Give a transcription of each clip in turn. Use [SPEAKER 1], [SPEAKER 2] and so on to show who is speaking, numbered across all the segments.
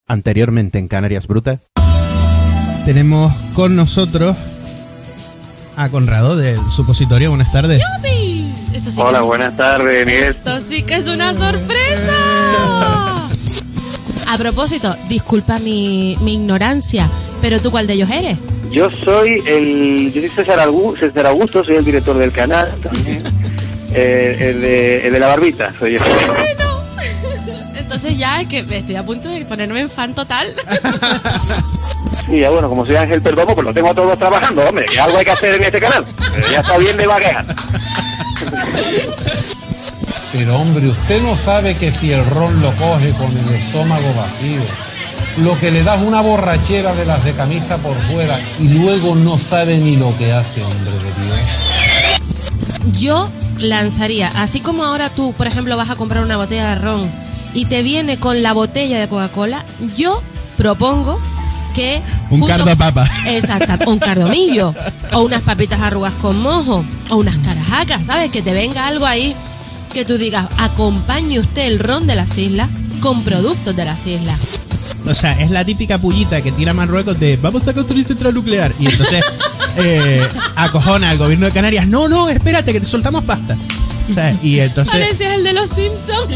[SPEAKER 1] Anteriormente en Canarias Bruta. Tenemos con nosotros a Conrado del Supositorio. Buenas tardes.
[SPEAKER 2] ¡Yupi! Esto sí
[SPEAKER 3] Hola, buenas tardes, Miguel.
[SPEAKER 2] Esto sí que es una sorpresa. A propósito, disculpa mi ignorancia, pero ¿tú cuál de ellos eres?
[SPEAKER 3] Yo soy César Augusto, soy el director del canal también. El de la barbita, soy yo.
[SPEAKER 2] Bueno, entonces ya es que estoy a punto de ponerme en fan total.
[SPEAKER 3] Sí, ya bueno, como soy Ángel Perdomo, pues lo tengo a todos trabajando, hombre, que algo hay que hacer en este canal. Ya está bien de vaguear.
[SPEAKER 4] Pero hombre, usted no sabe que si el ron lo coge con el estómago vacío, lo que le da es una borrachera de las de camisa por fuera y luego no sabe ni lo que hace, hombre de Dios.
[SPEAKER 2] Yo lanzaría, así como ahora tú, por ejemplo, vas a comprar una botella de ron y te viene con la botella de Coca-Cola, yo propongo que...
[SPEAKER 1] Un cardo papa.
[SPEAKER 2] Exacto, un cardomillo, o unas papitas arrugas con mojo, o unas carajacas, ¿sabes? Que te venga algo ahí que tú digas, acompañe usted el ron de las islas con productos de las islas.
[SPEAKER 1] O sea, es la típica pullita que tira Marruecos de vamos a construir central nuclear. Y entonces acojona al gobierno de Canarias. No, espérate, que te soltamos pasta. ¿Sabes? Y entonces...
[SPEAKER 2] Pareces el de los Simpsons.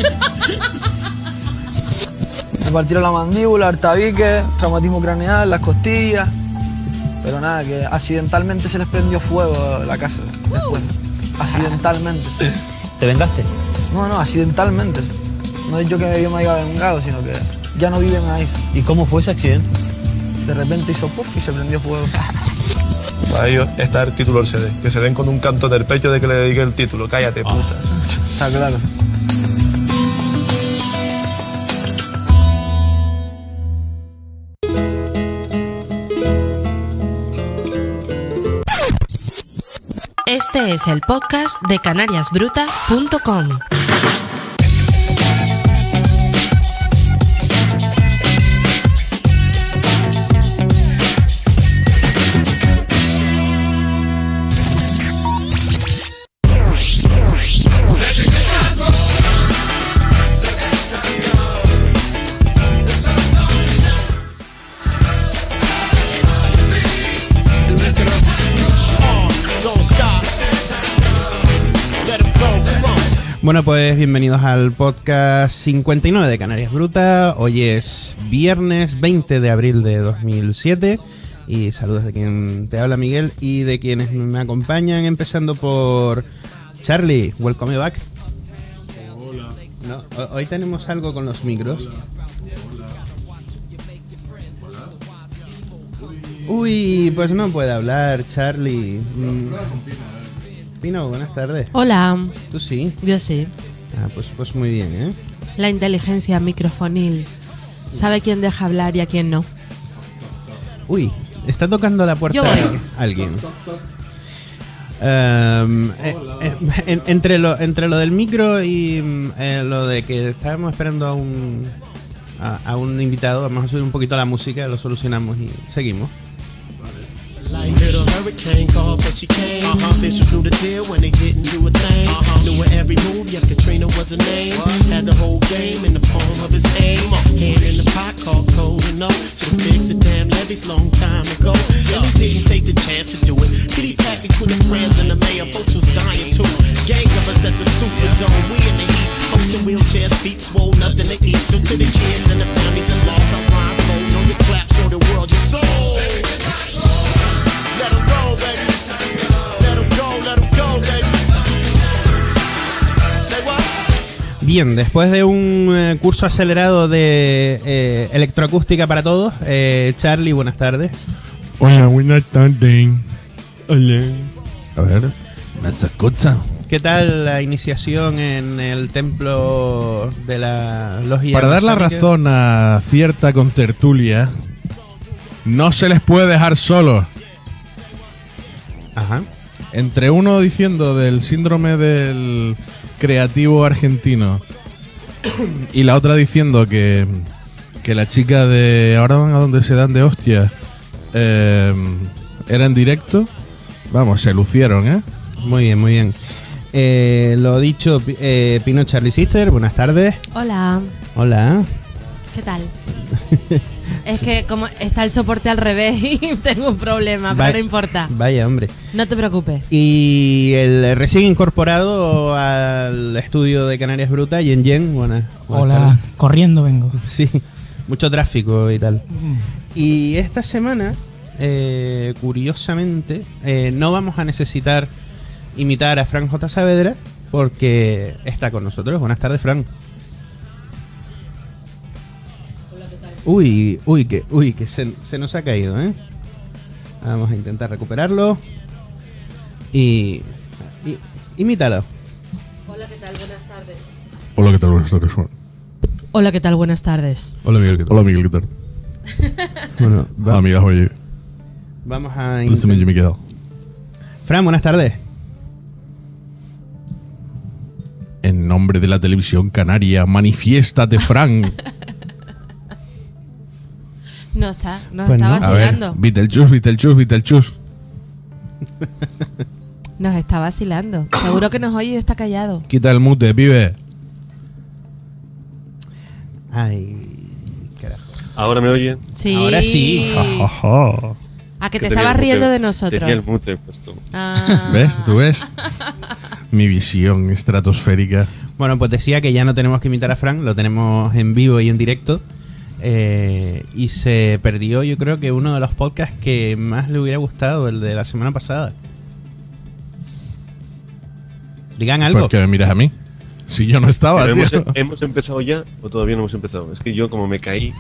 [SPEAKER 5] Me partieron la mandíbula, el tabique, traumatismo craneal, las costillas. Pero nada, que accidentalmente se les prendió fuego la casa después. Accidentalmente.
[SPEAKER 6] ¿Te vengaste?
[SPEAKER 5] No, accidentalmente. No es yo que yo me haya vengado, sino que ya no viven ahí.
[SPEAKER 6] ¿Y cómo fue ese accidente?
[SPEAKER 5] De repente hizo puff y se prendió fuego.
[SPEAKER 7] Para ellos está el título del CD. Que se den con un canto en el pecho de que le dedique el título. Cállate, puta.
[SPEAKER 5] Está claro.
[SPEAKER 2] Este es el podcast de canariasbruta.com.
[SPEAKER 1] Bueno, pues bienvenidos al podcast 59 de Canarias Bruta. Hoy es viernes 20 de abril de 2007 y saludos de quien te habla, Miguel, y de quienes me acompañan, empezando por Charlie. Welcome back.
[SPEAKER 8] Hola.
[SPEAKER 1] No, hoy tenemos algo con los micros. Uy, pues no puede hablar, Charlie. Pino, buenas tardes.
[SPEAKER 2] Hola.
[SPEAKER 1] ¿Tú sí?
[SPEAKER 2] Yo sí.
[SPEAKER 1] Ah, pues muy bien, ¿eh?
[SPEAKER 2] La inteligencia microfonil sabe quién deja hablar y a quién no.
[SPEAKER 1] Uy, está tocando la puerta
[SPEAKER 2] Yo voy.
[SPEAKER 1] alguien. Entre lo del micro y lo de que estábamos esperando a un invitado, vamos a subir un poquito la música, lo solucionamos y seguimos.
[SPEAKER 8] Like little hurricane called, but she came. Officials knew the deal when they didn't do a thing. Knew her every move, yeah, Katrina was her name. Had the whole game in the palm of his hand. Hand in the pot called cold enough. Should've fixed the damn levees long time ago. And he didn't take the chance to do it. Kitty packed between the prayers and the mayor, folks was dying too. Gang of us at the Superdome, we in the heat. Folks in wheelchairs, feet swole, nothing to eat. So to the kids and the families and lost, I rhyme for. Know your clap, show the world your soul. Let 'em go, baby. Let 'em go, let 'em go, baby. Say what?
[SPEAKER 1] Bien, después de un curso acelerado de electroacústica para todos, Charlie, buenas tardes.
[SPEAKER 7] Hola, buenas tardes. Hola.
[SPEAKER 1] A ver, ¿me se escucha? ¿Qué tal la iniciación en el templo de la logia?
[SPEAKER 7] Para dar la razón a cierta contertulia, no se les puede dejar solos.
[SPEAKER 1] Ajá.
[SPEAKER 7] Entre uno diciendo del síndrome del creativo argentino y la otra diciendo que la chica de ahora van a donde se dan de hostia era en directo, vamos, se lucieron, ¿eh?
[SPEAKER 1] Muy bien, muy bien. Lo dicho, Pino Charlie Sister, buenas tardes.
[SPEAKER 2] Hola.
[SPEAKER 1] Hola.
[SPEAKER 2] ¿Qué tal? Es que como está el soporte al revés y tengo un problema, pero no importa.
[SPEAKER 1] Vaya, hombre.
[SPEAKER 2] No te preocupes.
[SPEAKER 1] Y el recién incorporado al estudio de Canarias Bruta, Yen. Buenas
[SPEAKER 9] Hola,
[SPEAKER 1] tardes.
[SPEAKER 9] corriendo vengo.
[SPEAKER 1] Sí, mucho tráfico y tal. Y esta semana, curiosamente, no vamos a necesitar imitar a Fran J. Saavedra porque está con nosotros. Buenas tardes, Fran. Uy, que se nos ha caído, ¿eh? Vamos a intentar recuperarlo. Y imítalo.
[SPEAKER 2] Hola, ¿qué tal? Buenas tardes.
[SPEAKER 7] Hola, ¿qué tal? Buenas tardes, Juan.
[SPEAKER 2] Hola, ¿qué tal? Buenas tardes.
[SPEAKER 7] Hola, Miguel, ¿qué tal? Hola, Miguel, ¿qué tal?
[SPEAKER 1] Bueno,
[SPEAKER 7] Hola, amigas, oye.
[SPEAKER 1] vamos a
[SPEAKER 7] Entonces yo me he quedado.
[SPEAKER 1] Fran, buenas tardes.
[SPEAKER 7] En nombre de la televisión canaria, manifiéstate, Fran.
[SPEAKER 2] No está, nos
[SPEAKER 1] Pues
[SPEAKER 2] está
[SPEAKER 1] no.
[SPEAKER 7] A ver,
[SPEAKER 2] vacilando.
[SPEAKER 7] Vitelchus.
[SPEAKER 2] Nos está vacilando. Seguro que nos oye y está callado.
[SPEAKER 7] Quita el mute, pibe.
[SPEAKER 1] Ay, carajo.
[SPEAKER 10] ¿Ahora me oyen?
[SPEAKER 2] Sí.
[SPEAKER 1] Ahora sí.
[SPEAKER 2] A que te
[SPEAKER 10] Que tenía
[SPEAKER 2] estabas
[SPEAKER 10] el
[SPEAKER 2] riendo
[SPEAKER 10] mute-
[SPEAKER 2] de nosotros.
[SPEAKER 10] Tenía el mute puesto.
[SPEAKER 2] Ah.
[SPEAKER 7] ¿Ves? ¿Tú ves? Mi visión estratosférica.
[SPEAKER 1] Bueno, pues decía que ya no tenemos que imitar a Fran, lo tenemos en vivo y en directo. Y se perdió, yo creo que uno de los podcasts que más le hubiera gustado, el de la semana pasada. Digan algo.
[SPEAKER 7] ¿Por qué me miras a mí? Si yo no estaba,
[SPEAKER 10] Pero
[SPEAKER 7] tío.
[SPEAKER 10] ¿hemos empezado ya o todavía no hemos empezado? Es que yo como me caí...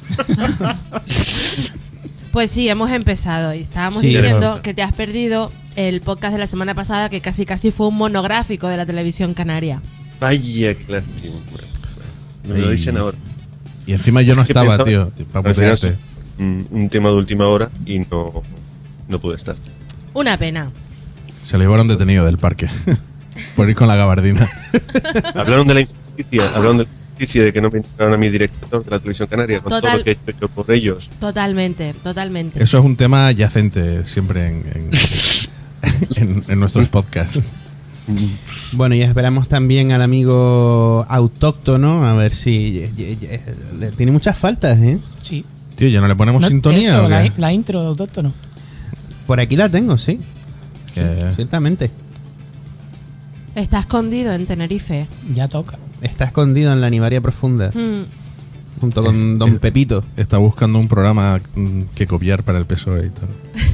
[SPEAKER 2] Pues sí, hemos empezado y estábamos
[SPEAKER 1] Sí,
[SPEAKER 2] diciendo
[SPEAKER 10] pero-
[SPEAKER 2] que te has perdido el podcast de la semana pasada que casi fue un monográfico de la televisión canaria.
[SPEAKER 10] Vaya, qué lástima. No me lo
[SPEAKER 7] Ay.
[SPEAKER 10] dicen ahora.
[SPEAKER 7] Y encima yo no
[SPEAKER 10] Es que
[SPEAKER 7] estaba,
[SPEAKER 10] pensaba-
[SPEAKER 7] tío, para
[SPEAKER 10] Al final
[SPEAKER 7] putearte.
[SPEAKER 10] es un tema de última hora y no pude estar.
[SPEAKER 2] Una pena.
[SPEAKER 7] Se lo llevaron detenido del parque. Por ir con la gabardina.
[SPEAKER 10] Hablaron de la injusticia, de que no me invitaron a mi director de la televisión canaria con
[SPEAKER 2] Total.
[SPEAKER 10] todo lo que he hecho yo por ellos.
[SPEAKER 2] Totalmente.
[SPEAKER 7] Eso es un tema adyacente siempre en nuestros podcasts.
[SPEAKER 1] Bueno, y esperamos también al amigo autóctono, a ver si le tiene muchas faltas, ¿eh?
[SPEAKER 9] Sí.
[SPEAKER 7] Tío, ¿ya no le ponemos
[SPEAKER 9] No,
[SPEAKER 7] sintonía
[SPEAKER 9] eso,
[SPEAKER 7] o qué?
[SPEAKER 9] la intro de autóctono.
[SPEAKER 1] Por aquí la tengo, sí.
[SPEAKER 7] Que-
[SPEAKER 1] Ciertamente.
[SPEAKER 2] Está escondido en Tenerife.
[SPEAKER 9] Ya toca.
[SPEAKER 1] Está escondido en la Nivaria Profunda,
[SPEAKER 2] Mm.
[SPEAKER 1] junto con Don Pepito.
[SPEAKER 7] Está buscando un programa que copiar para el PSOE y tal.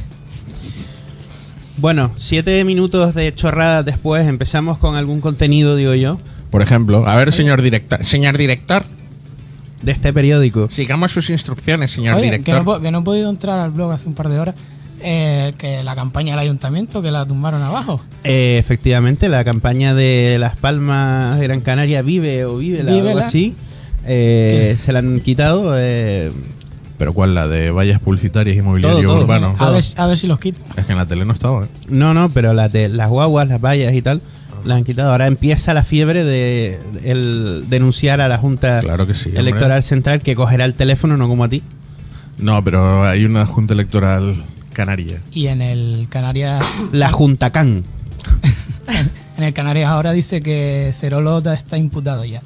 [SPEAKER 1] Bueno, 7 minutos de chorradas después empezamos con algún contenido, digo yo,
[SPEAKER 7] Por ejemplo, a ver, señor director. Señor director,
[SPEAKER 1] de este periódico.
[SPEAKER 7] sigamos sus instrucciones, señor
[SPEAKER 9] Oye,
[SPEAKER 7] director.
[SPEAKER 9] que no he podido entrar al blog hace un par de horas. Que la campaña del ayuntamiento, que la tumbaron abajo.
[SPEAKER 1] Efectivamente, la campaña de Las Palmas de Gran Canaria, Vive o Vívela, o algo
[SPEAKER 9] Vívela.
[SPEAKER 1] así, se la han quitado.
[SPEAKER 7] Pero ¿cuál? La de vallas publicitarias y mobiliario
[SPEAKER 1] Todo.
[SPEAKER 7] urbano.
[SPEAKER 9] A ver si los quito.
[SPEAKER 7] Es que en la tele no estaba, ¿eh?
[SPEAKER 1] No, pero las guaguas, las vallas y tal, las han quitado. Ahora empieza la fiebre de el denunciar a la Junta
[SPEAKER 7] Claro que sí, hombre.
[SPEAKER 1] Electoral Central, que cogerá el teléfono, no como a ti.
[SPEAKER 7] No, pero hay una junta electoral canaria.
[SPEAKER 9] Y en el Canarias
[SPEAKER 1] La Junta Can.
[SPEAKER 9] en el Canarias ahora dice que Cerolota está imputado ya.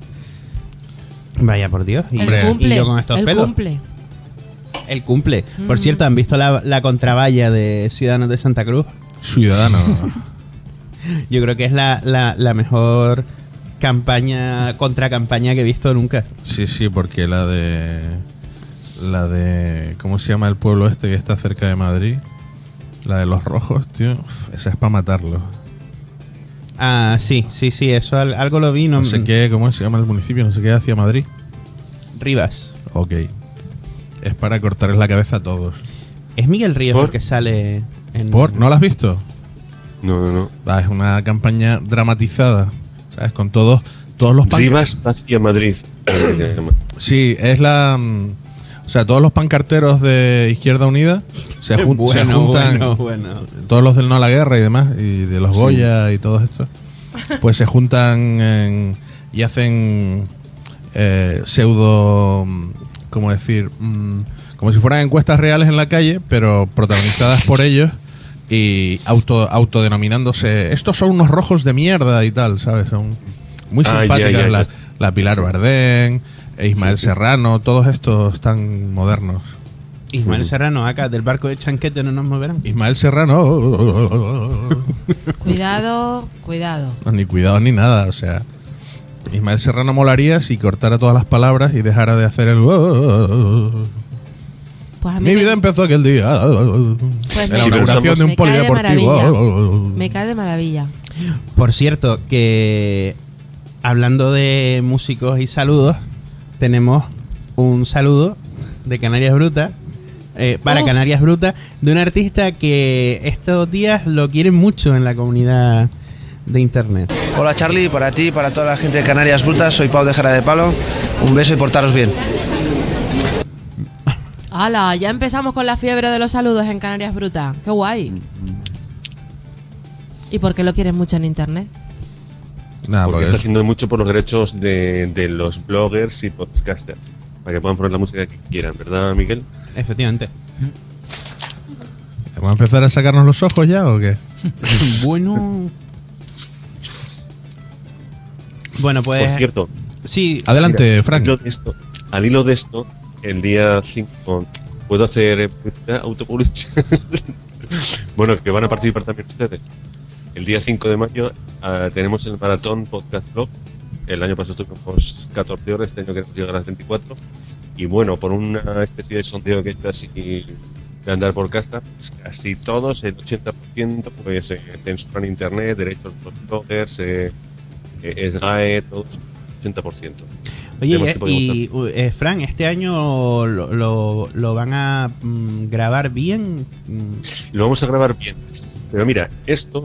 [SPEAKER 1] Vaya por Dios. Y,
[SPEAKER 2] El cumple.
[SPEAKER 1] y yo con estos
[SPEAKER 2] el
[SPEAKER 1] pelos.
[SPEAKER 2] cumple.
[SPEAKER 1] El cumple. Por cierto, ¿han visto la contravalla de Ciudadanos de Santa Cruz?
[SPEAKER 7] Ciudadano.
[SPEAKER 1] Yo creo que es la mejor contracampaña que he visto nunca.
[SPEAKER 7] Sí, porque la de ¿cómo se llama el pueblo este que está cerca de Madrid? La de los rojos, tío. Esa es para matarlo.
[SPEAKER 1] Ah, sí, eso algo lo vi.
[SPEAKER 7] No sé qué, ¿cómo se llama el municipio? No sé qué, hacia Madrid.
[SPEAKER 1] Rivas.
[SPEAKER 7] Ok. Es para cortarles la cabeza a todos.
[SPEAKER 1] Es Miguel Ríos
[SPEAKER 10] ¿Por?
[SPEAKER 1] el que sale en...
[SPEAKER 7] ¿Por? ¿No la has visto?
[SPEAKER 10] No.
[SPEAKER 7] Va, es una campaña dramatizada, ¿sabes? Con todos los
[SPEAKER 10] Rivas hacia Madrid.
[SPEAKER 7] Sí, es o sea, todos los pancarteros de Izquierda Unida se juntan,
[SPEAKER 1] Bueno.
[SPEAKER 7] todos los del No a la Guerra y demás, y de los Goya y todos estos, pues se juntan y hacen pseudo, ¿cómo decir? Como si fueran encuestas reales en la calle, pero protagonizadas por ellos y autodenominándose, estos son unos rojos de mierda y tal, ¿sabes? Son muy simpáticas.
[SPEAKER 10] ya.
[SPEAKER 7] La Pilar Bardén, Ismael Serrano, todos estos tan modernos.
[SPEAKER 1] Ismael Serrano, acá del barco de Chanquete no nos moverán.
[SPEAKER 7] Ismael Serrano.
[SPEAKER 2] Cuidado.
[SPEAKER 7] No, ni cuidado ni nada, o sea. Ismael Serrano molaría si cortara todas las palabras y dejara de hacer el...
[SPEAKER 2] Pues a mí
[SPEAKER 7] Mi vida empezó aquel día.
[SPEAKER 2] Pues
[SPEAKER 7] En la inauguración de un
[SPEAKER 2] me cae de
[SPEAKER 7] polideportivo.
[SPEAKER 2] Me cae de maravilla.
[SPEAKER 1] Por cierto, que hablando de músicos y saludos, tenemos un saludo de Canarias Bruta, para Canarias Bruta, de un artista que estos días lo quieren mucho en la comunidad de internet.
[SPEAKER 11] Hola Charlie, para ti y para toda la gente de Canarias Brutas, soy Pau de Jara de Palo. Un beso y portaros bien.
[SPEAKER 2] ¡Hala! Ya empezamos con la fiebre de los saludos en Canarias Bruta. ¡Qué guay! ¿Y por qué lo quieres mucho en internet?
[SPEAKER 7] Nada,
[SPEAKER 10] porque está haciendo mucho por los derechos de los bloggers y podcasters, para que puedan poner la música que quieran, ¿verdad, Miguel?
[SPEAKER 1] Efectivamente.
[SPEAKER 7] ¿Vamos a empezar a sacarnos los ojos ya o qué?
[SPEAKER 1] Bueno, pues...
[SPEAKER 10] Por cierto,
[SPEAKER 1] sí.
[SPEAKER 7] Adelante,
[SPEAKER 10] mira,
[SPEAKER 7] Frank.
[SPEAKER 10] Al hilo de esto, el día 5, ¿puedo hacer autopublicidad? Bueno, que van a participar también ustedes. El día 5 de mayo tenemos el Maratón Podcast Blog. El año pasado tuvimos 14 horas, este año queremos llegar a las 24. Y bueno, por una especie de sondeo que he hecho así de andar por casa, pues casi todos, el 80%, pues censuran internet, derechos de los bloggers, SGAE, todos, 80%.
[SPEAKER 1] Oye, Fran, ¿este año lo van a grabar bien?
[SPEAKER 10] Lo vamos a grabar bien. Pero mira, esto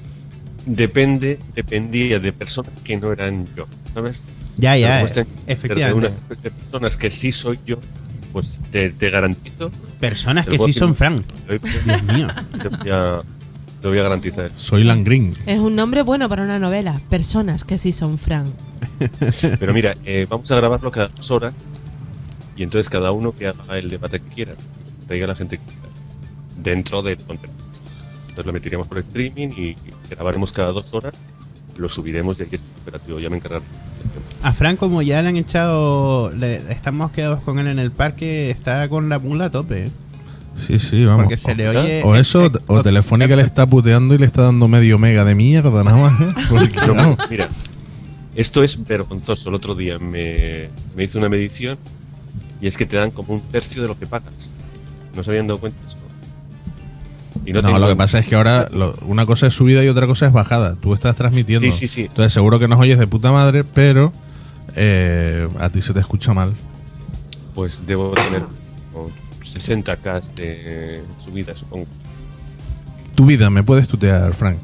[SPEAKER 10] dependía de personas que no eran yo, ¿sabes?
[SPEAKER 1] Ya,
[SPEAKER 10] efectivamente. De personas que sí soy yo, pues te garantizo.
[SPEAKER 1] Personas que sí son Fran. Dios mío.
[SPEAKER 10] Te voy a garantizar.
[SPEAKER 7] Soy Langrin.
[SPEAKER 2] Es un nombre bueno para una novela. Personas que sí son Fran.
[SPEAKER 10] Pero mira, vamos a grabarlo cada 2 horas. Y entonces cada uno que haga el debate que quiera. Traiga a la gente que quiera. Dentro del contexto. Entonces lo metiremos por streaming y grabaremos cada 2 horas. Lo subiremos y aquí está operativo. Ya me encargaré.
[SPEAKER 1] A Fran, como ya le han echado, estamos quedados con él en el parque, está con la mula a tope.
[SPEAKER 7] Sí, vamos.
[SPEAKER 1] Porque se le oye.
[SPEAKER 7] O eso, o Telefónica le está puteando y le está dando medio mega de mierda nada más. Porque,
[SPEAKER 10] no, mira, esto es vergonzoso. El otro día me hizo una medición y es que te dan como 1/3 de lo que pagas. ¿No se habían dado cuenta de eso? Y
[SPEAKER 7] no, lo que pasa es que ahora una cosa es subida y otra cosa es bajada. Tú estás transmitiendo.
[SPEAKER 10] Sí.
[SPEAKER 7] Entonces seguro que nos oyes de puta madre, pero a ti se te escucha mal.
[SPEAKER 10] Pues debo tener 60K de subida, supongo.
[SPEAKER 7] Tu vida, ¿me puedes tutear, Frank?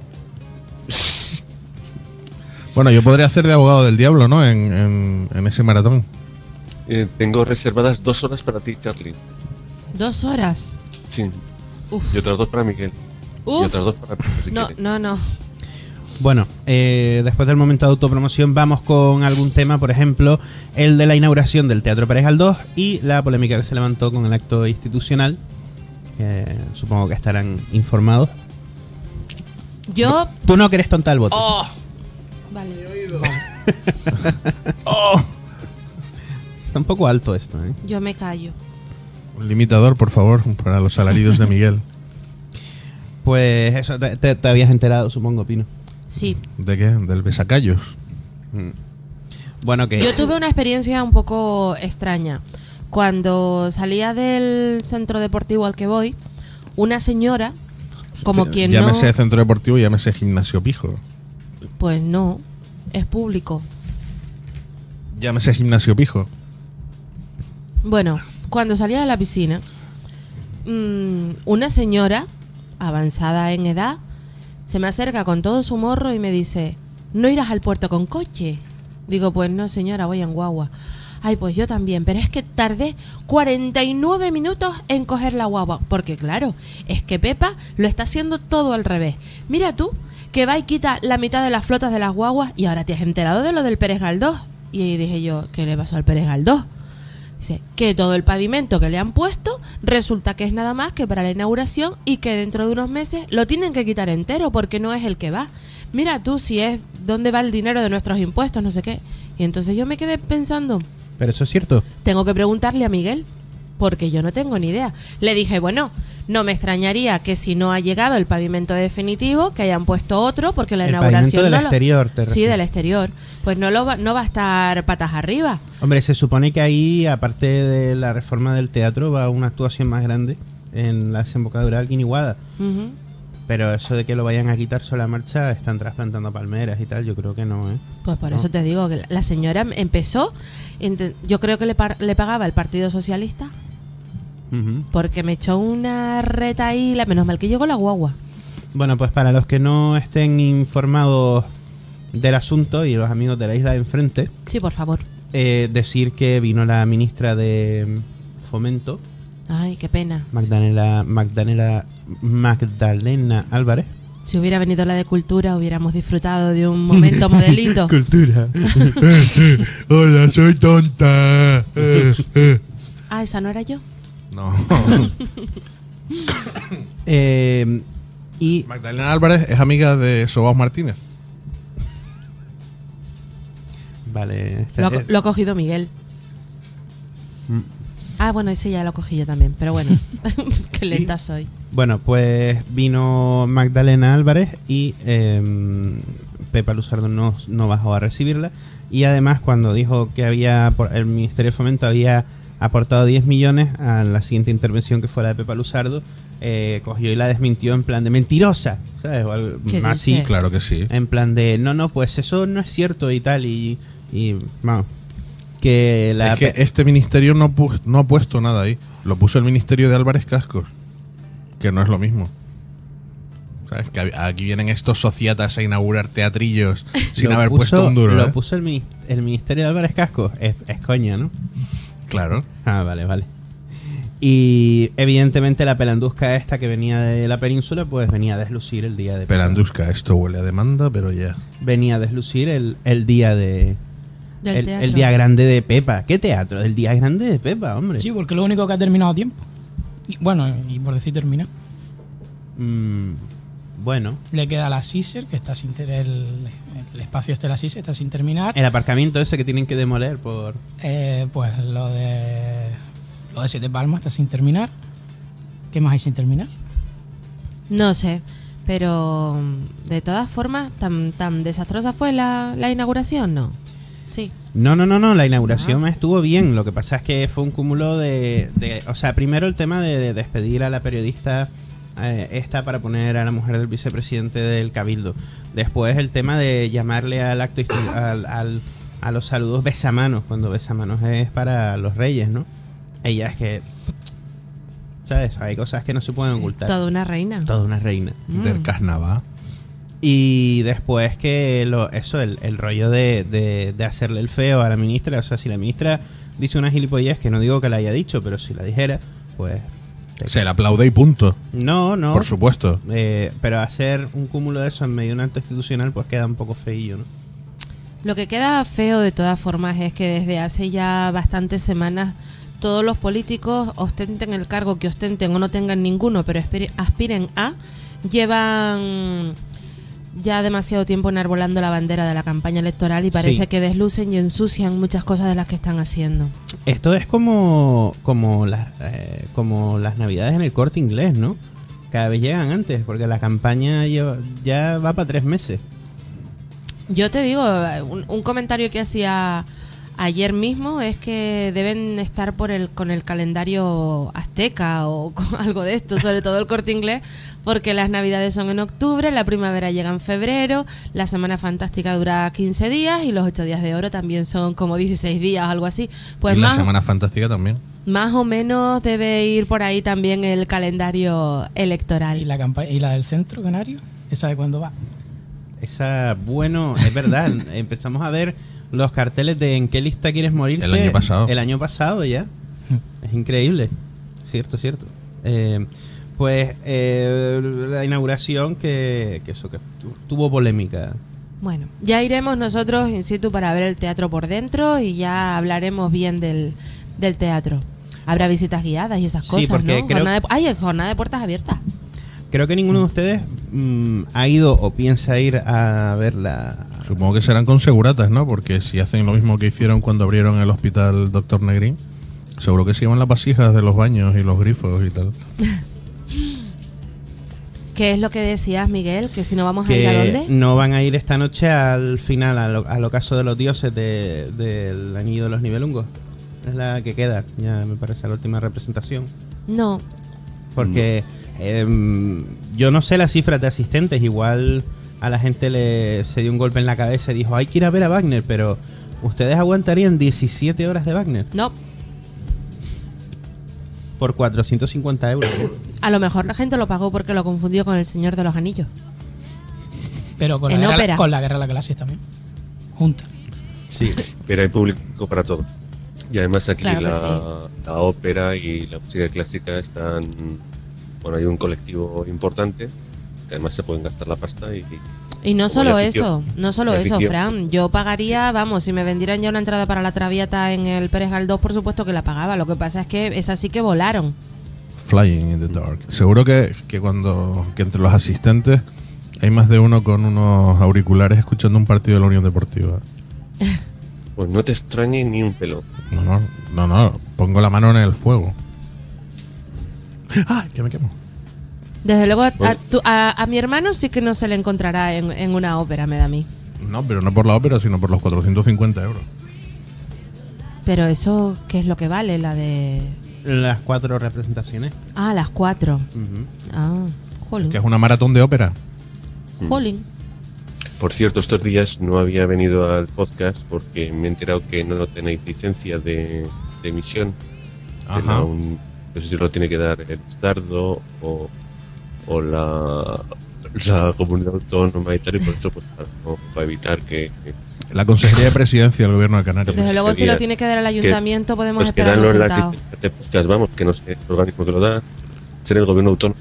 [SPEAKER 7] Bueno, yo podría hacer de abogado del diablo, ¿no? En ese maratón.
[SPEAKER 10] Tengo reservadas 2 horas para ti, Charlie.
[SPEAKER 2] 2 horas.
[SPEAKER 10] Sí.
[SPEAKER 2] Uf.
[SPEAKER 10] Y otras 2 para Miguel.
[SPEAKER 2] Uf.
[SPEAKER 10] Y otras 2 para ti. Si
[SPEAKER 2] no.
[SPEAKER 1] Bueno, después del momento de autopromoción vamos con algún tema, por ejemplo, el de la inauguración del Teatro Pérez Galdós y la polémica que se levantó con el acto institucional. Supongo que estarán informados.
[SPEAKER 2] Yo...
[SPEAKER 1] Tú no querés tontar el voto.
[SPEAKER 7] ¡Oh!
[SPEAKER 2] Vale.
[SPEAKER 7] Mi oído.
[SPEAKER 2] Vale.
[SPEAKER 7] ¡Oh!
[SPEAKER 1] Está un poco alto esto, ¿eh?
[SPEAKER 2] Yo me callo.
[SPEAKER 7] Un limitador, por favor, para los alaridos de Miguel.
[SPEAKER 1] Pues eso, te habías enterado, supongo, Pino.
[SPEAKER 2] Sí.
[SPEAKER 7] ¿De qué? ¿Del besacallos?
[SPEAKER 1] Bueno, que...
[SPEAKER 2] Yo tuve una experiencia un poco extraña. Cuando salía del centro deportivo al que voy, una señora, como quien no...
[SPEAKER 7] Llámese centro deportivo y llámese gimnasio pijo.
[SPEAKER 2] Pues no, es público.
[SPEAKER 7] Llámese gimnasio pijo.
[SPEAKER 2] Bueno, cuando salía de la piscina, una señora avanzada en edad se me acerca con todo su morro y me dice: ¿no irás al puerto con coche? Digo, pues no, señora, voy en guagua. Ay, pues yo también, pero es que tardé 49 minutos en coger la guagua. Porque claro, es que Pepa lo está haciendo todo al revés. Mira tú, que va y quita la mitad de las flotas de las guaguas y ahora te has enterado de lo del Pérez Galdós. Y ahí dije yo, ¿qué le pasó al Pérez Galdós? Dice, que todo el pavimento que le han puesto resulta que es nada más que para la inauguración y que dentro de unos meses lo tienen que quitar entero porque no es el que va. Mira tú si es dónde va el dinero de nuestros impuestos, no sé qué. Y entonces yo me quedé pensando...
[SPEAKER 1] Pero eso es cierto.
[SPEAKER 2] Tengo que preguntarle a Miguel, porque yo no tengo ni idea. Le dije, bueno, no me extrañaría que si no ha llegado el pavimento definitivo, que hayan puesto otro, porque la
[SPEAKER 1] El
[SPEAKER 2] inauguración
[SPEAKER 1] pavimento del
[SPEAKER 2] no
[SPEAKER 1] exterior, te
[SPEAKER 2] Sí,
[SPEAKER 1] refieres.
[SPEAKER 2] del exterior. Pues no va a estar patas arriba.
[SPEAKER 1] Hombre, se supone que ahí, aparte de la reforma del teatro, va una actuación más grande en la desembocadura del Guiniguada.
[SPEAKER 2] Ujú.
[SPEAKER 1] Pero eso de que lo vayan a quitar sola marcha, están trasplantando palmeras y tal, yo creo que no, ¿eh?
[SPEAKER 2] Pues por
[SPEAKER 1] No.
[SPEAKER 2] eso te digo que la señora empezó, yo creo que le pagaba el Partido Socialista,
[SPEAKER 1] Ujú.
[SPEAKER 2] porque me echó una reta ahí, menos mal que llegó la guagua.
[SPEAKER 1] Bueno, pues para los que no estén informados del asunto y los amigos de la isla de enfrente,
[SPEAKER 2] Sí, por favor.
[SPEAKER 1] decir que vino la ministra de Fomento,
[SPEAKER 2] Ay, qué pena.
[SPEAKER 1] Magdalena Álvarez.
[SPEAKER 2] Si hubiera venido la de Cultura, hubiéramos disfrutado de un momento modelito.
[SPEAKER 1] Cultura.
[SPEAKER 7] Hola, soy tonta.
[SPEAKER 2] Ah, ¿esa no era yo?
[SPEAKER 7] No.
[SPEAKER 1] Y
[SPEAKER 7] Magdalena Álvarez es amiga de Sobaos Martínez.
[SPEAKER 1] vale,
[SPEAKER 2] Lo ha cogido Miguel.
[SPEAKER 1] Mm.
[SPEAKER 2] Ah, bueno, ese ya lo cogí yo también, pero bueno, qué lenta soy.
[SPEAKER 1] Bueno, pues vino Magdalena Álvarez y Pepa Luzardo no bajó a recibirla. Y además, cuando dijo que el Ministerio de Fomento había aportado 10 millones a la siguiente intervención, que fue la de Pepa Luzardo, cogió y la desmintió en plan de mentirosa, ¿sabes? O algo
[SPEAKER 2] ¿Qué
[SPEAKER 1] más
[SPEAKER 2] dice?
[SPEAKER 1] así,
[SPEAKER 7] Claro que sí.
[SPEAKER 1] en plan de no, pues eso no es cierto y tal. Y vamos, que la
[SPEAKER 7] Es que este ministerio no ha puesto nada ahí. Lo puso el Ministerio de Álvarez Cascos, que no es lo mismo. ¿Sabes? Que aquí vienen estos sociatas a inaugurar teatrillos sin
[SPEAKER 1] lo
[SPEAKER 7] haber
[SPEAKER 1] puso-
[SPEAKER 7] puesto un duro.
[SPEAKER 1] Lo
[SPEAKER 7] ¿eh?
[SPEAKER 1] puso el Ministerio de Álvarez Cascos. Es coña, ¿no?
[SPEAKER 7] Claro.
[SPEAKER 1] Ah, vale. Y evidentemente la pelandusca esta que venía de la península, pues venía a deslucir el día de
[SPEAKER 7] Pelandusca, esto huele a demanda, pero ya.
[SPEAKER 1] Venía a deslucir el día de...
[SPEAKER 2] Del teatro.
[SPEAKER 1] El día grande de Pepa. ¿Qué teatro? El día grande de Pepa, hombre.
[SPEAKER 9] Sí, porque lo único que ha terminado a tiempo. Y, bueno, y por decir termina.
[SPEAKER 1] Bueno,
[SPEAKER 9] Le queda la Caesar, que está sin el espacio este de la Caesar está sin terminar.
[SPEAKER 1] el aparcamiento ese que tienen que demoler por...
[SPEAKER 9] Pues lo de Siete Palmas está sin terminar. ¿Qué más hay sin terminar?
[SPEAKER 2] No sé, pero de todas formas, ¿tan desastrosa fue la inauguración? No. Sí.
[SPEAKER 1] No, la inauguración estuvo bien. Lo que pasa es que fue un cúmulo o sea, primero el tema de despedir a la periodista esta para poner a la mujer del vicepresidente del Cabildo. Después el tema de llamarle al acto a los saludos besamanos, cuando besamanos es para los reyes, ¿no? Ella es que, ¿sabes? Hay cosas que no se pueden ocultar.
[SPEAKER 2] Toda una reina.
[SPEAKER 1] Toda una reina.
[SPEAKER 7] Del carnaval.
[SPEAKER 1] Y después que el rollo de hacerle el feo a la ministra. O sea, si la ministra dice una gilipollez, que no digo que la haya dicho, pero si la dijera, pues...
[SPEAKER 7] Se le aplaude y punto.
[SPEAKER 1] No.
[SPEAKER 7] Por supuesto.
[SPEAKER 1] Pero hacer un cúmulo de eso en medio de un acto institucional, pues queda un poco feillo, ¿no?
[SPEAKER 2] Lo que queda feo de todas formas es que desde hace ya bastantes semanas todos los políticos, ostenten el cargo que ostenten o no tengan ninguno, pero aspiren a, llevan ya demasiado tiempo enarbolando la bandera de la campaña electoral y parece
[SPEAKER 1] Sí.
[SPEAKER 2] que deslucen y ensucian muchas cosas de las que están haciendo.
[SPEAKER 1] Esto es como las navidades en el Corte Inglés, ¿no? Cada vez llegan antes, porque la campaña ya va para 3 meses.
[SPEAKER 2] Yo te digo, un comentario que hacía ayer mismo es que deben estar con el calendario azteca o con algo de esto, sobre todo el Corte Inglés, porque las navidades son en octubre, la primavera llega en febrero, la semana fantástica dura 15 días y los 8 días de oro también son como 16 días, algo así. Pues
[SPEAKER 7] y la
[SPEAKER 2] más,
[SPEAKER 7] Semana Fantástica también.
[SPEAKER 2] más o menos debe ir por ahí también el calendario electoral.
[SPEAKER 9] ¿Y la del Centro Canario? ¿Esa de cuándo va?
[SPEAKER 1] Bueno, es verdad, empezamos a ver los carteles de ¿en qué lista quieres morirte?
[SPEAKER 7] El año pasado.
[SPEAKER 1] El año pasado ya. Es increíble. Cierto. La inauguración que tuvo polémica.
[SPEAKER 2] Bueno, ya iremos nosotros in situ para ver el teatro por dentro y ya hablaremos bien del teatro. Habrá visitas guiadas y esas
[SPEAKER 1] Sí,
[SPEAKER 2] cosas,
[SPEAKER 1] porque
[SPEAKER 2] ¿no?
[SPEAKER 1] creo-
[SPEAKER 2] Jornada de puertas abiertas.
[SPEAKER 1] Creo que ninguno de ustedes ha ido o piensa ir a ver
[SPEAKER 7] Supongo que serán con seguratas, ¿no? Porque si hacen lo mismo que hicieron cuando abrieron el hospital Dr. Negrín, seguro que se llevan las vasijas de los baños y los grifos y tal.
[SPEAKER 2] ¿Qué es lo que decías, Miguel? Que si no vamos a ir a dónde.
[SPEAKER 1] No van a ir esta noche al final, al ocaso de los dioses del Anillo de los Nibelungos. Es la que queda, ya me parece la última representación.
[SPEAKER 2] No.
[SPEAKER 1] Porque yo no sé las cifras de asistentes, igual a la gente se dio un golpe en la cabeza y dijo, hay que ir a ver a Wagner, pero ¿ustedes aguantarían 17 horas de Wagner?
[SPEAKER 2] No.
[SPEAKER 1] Por 450 euros.
[SPEAKER 2] A lo mejor la gente lo pagó porque lo confundió con El Señor de los Anillos.
[SPEAKER 9] Pero con
[SPEAKER 2] En
[SPEAKER 9] la
[SPEAKER 2] ópera.
[SPEAKER 9] con la Guerra de las Galaxias también. Junta.
[SPEAKER 10] Sí, pero hay público para todo. Y además aquí
[SPEAKER 2] Claro que
[SPEAKER 10] la ópera y la música clásica están... Bueno, hay un colectivo importante que además se pueden gastar la pasta
[SPEAKER 2] Y no
[SPEAKER 10] como
[SPEAKER 2] solo
[SPEAKER 10] de afición.
[SPEAKER 2] eso, no solo
[SPEAKER 10] De
[SPEAKER 2] eso,
[SPEAKER 10] afición.
[SPEAKER 2] Fran. Yo pagaría, vamos, si me vendieran ya una entrada para la Traviata en el Pérez Galdós, por supuesto que la pagaba. Lo que pasa es que esas sí que volaron.
[SPEAKER 7] Flying in the dark. Seguro que entre los asistentes hay más de uno con unos auriculares escuchando un partido de la Unión Deportiva.
[SPEAKER 10] Pues no te extrañe ni un pelo.
[SPEAKER 7] No, pongo la mano en el fuego. ¡Ay, que me quemo!
[SPEAKER 2] Desde luego, a mi hermano sí que no se le encontrará en una ópera, me da a mí.
[SPEAKER 7] No, pero no por la ópera, sino por los 450 euros.
[SPEAKER 2] Pero eso, ¿qué es lo que vale? La de...
[SPEAKER 1] Las 4 representaciones.
[SPEAKER 2] Ah, las 4.
[SPEAKER 1] Ujú.
[SPEAKER 2] Ah, jolín.
[SPEAKER 7] Que es una maratón de ópera.
[SPEAKER 2] Jolín.
[SPEAKER 10] Por cierto, estos días no había venido al podcast porque me he enterado que no tenéis licencia de emisión.
[SPEAKER 7] Ajá.
[SPEAKER 10] No sé si lo tiene que dar el Zardo o la comunidad autónoma y tal, y por eso pues para evitar que
[SPEAKER 7] La Consejería de Presidencia del Gobierno de Canarias.
[SPEAKER 2] Desde luego, si lo tiene que dar el ayuntamiento, podemos
[SPEAKER 10] pues que dan
[SPEAKER 2] esperarnos
[SPEAKER 10] las
[SPEAKER 2] sentados.
[SPEAKER 10] licencias de podcast, vamos, que no sé el organismo que lo da, ser el gobierno autónomo.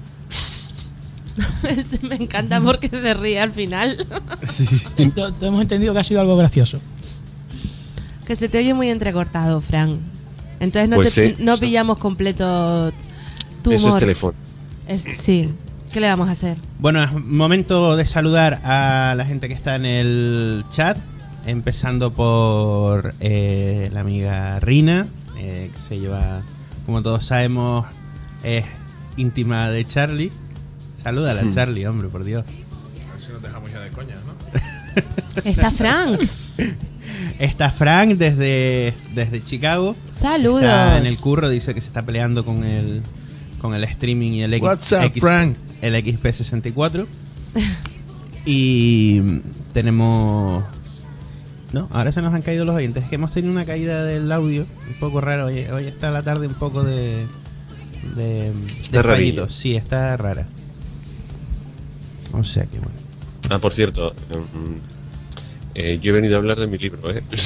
[SPEAKER 2] Me encanta porque se ríe al final.
[SPEAKER 9] Todos hemos entendido que ha sido algo gracioso.
[SPEAKER 2] Que se te oye muy entrecortado, Fran. Entonces no,
[SPEAKER 10] Pues
[SPEAKER 2] no pillamos completo tu
[SPEAKER 10] Eso
[SPEAKER 2] humor.
[SPEAKER 10] es teléfono.
[SPEAKER 2] Sí. ¿Qué le vamos a hacer?
[SPEAKER 1] Bueno, es momento de saludar a la gente que está en el chat, empezando por la amiga Rina, que se lleva, como todos sabemos, es íntima de Charlie. Salúdala, Charlie, hombre, por Dios.
[SPEAKER 7] A ver si nos dejamos ya de coña, ¿no?
[SPEAKER 2] Está Frank.
[SPEAKER 1] Está Frank desde Chicago.
[SPEAKER 2] Saludos.
[SPEAKER 1] Está en el curro, dice que se está peleando con el streaming y el
[SPEAKER 7] What's up, Frank?
[SPEAKER 1] El XP64. Y tenemos... No, ahora se nos han caído los oyentes. Es que hemos tenido una caída del audio un poco raro. Hoy está la tarde un poco de
[SPEAKER 10] Está
[SPEAKER 1] fallito.
[SPEAKER 10] rarillo.
[SPEAKER 1] Sí, está rara. O sea que bueno.
[SPEAKER 10] Ah, por cierto, yo he venido a hablar de mi libro,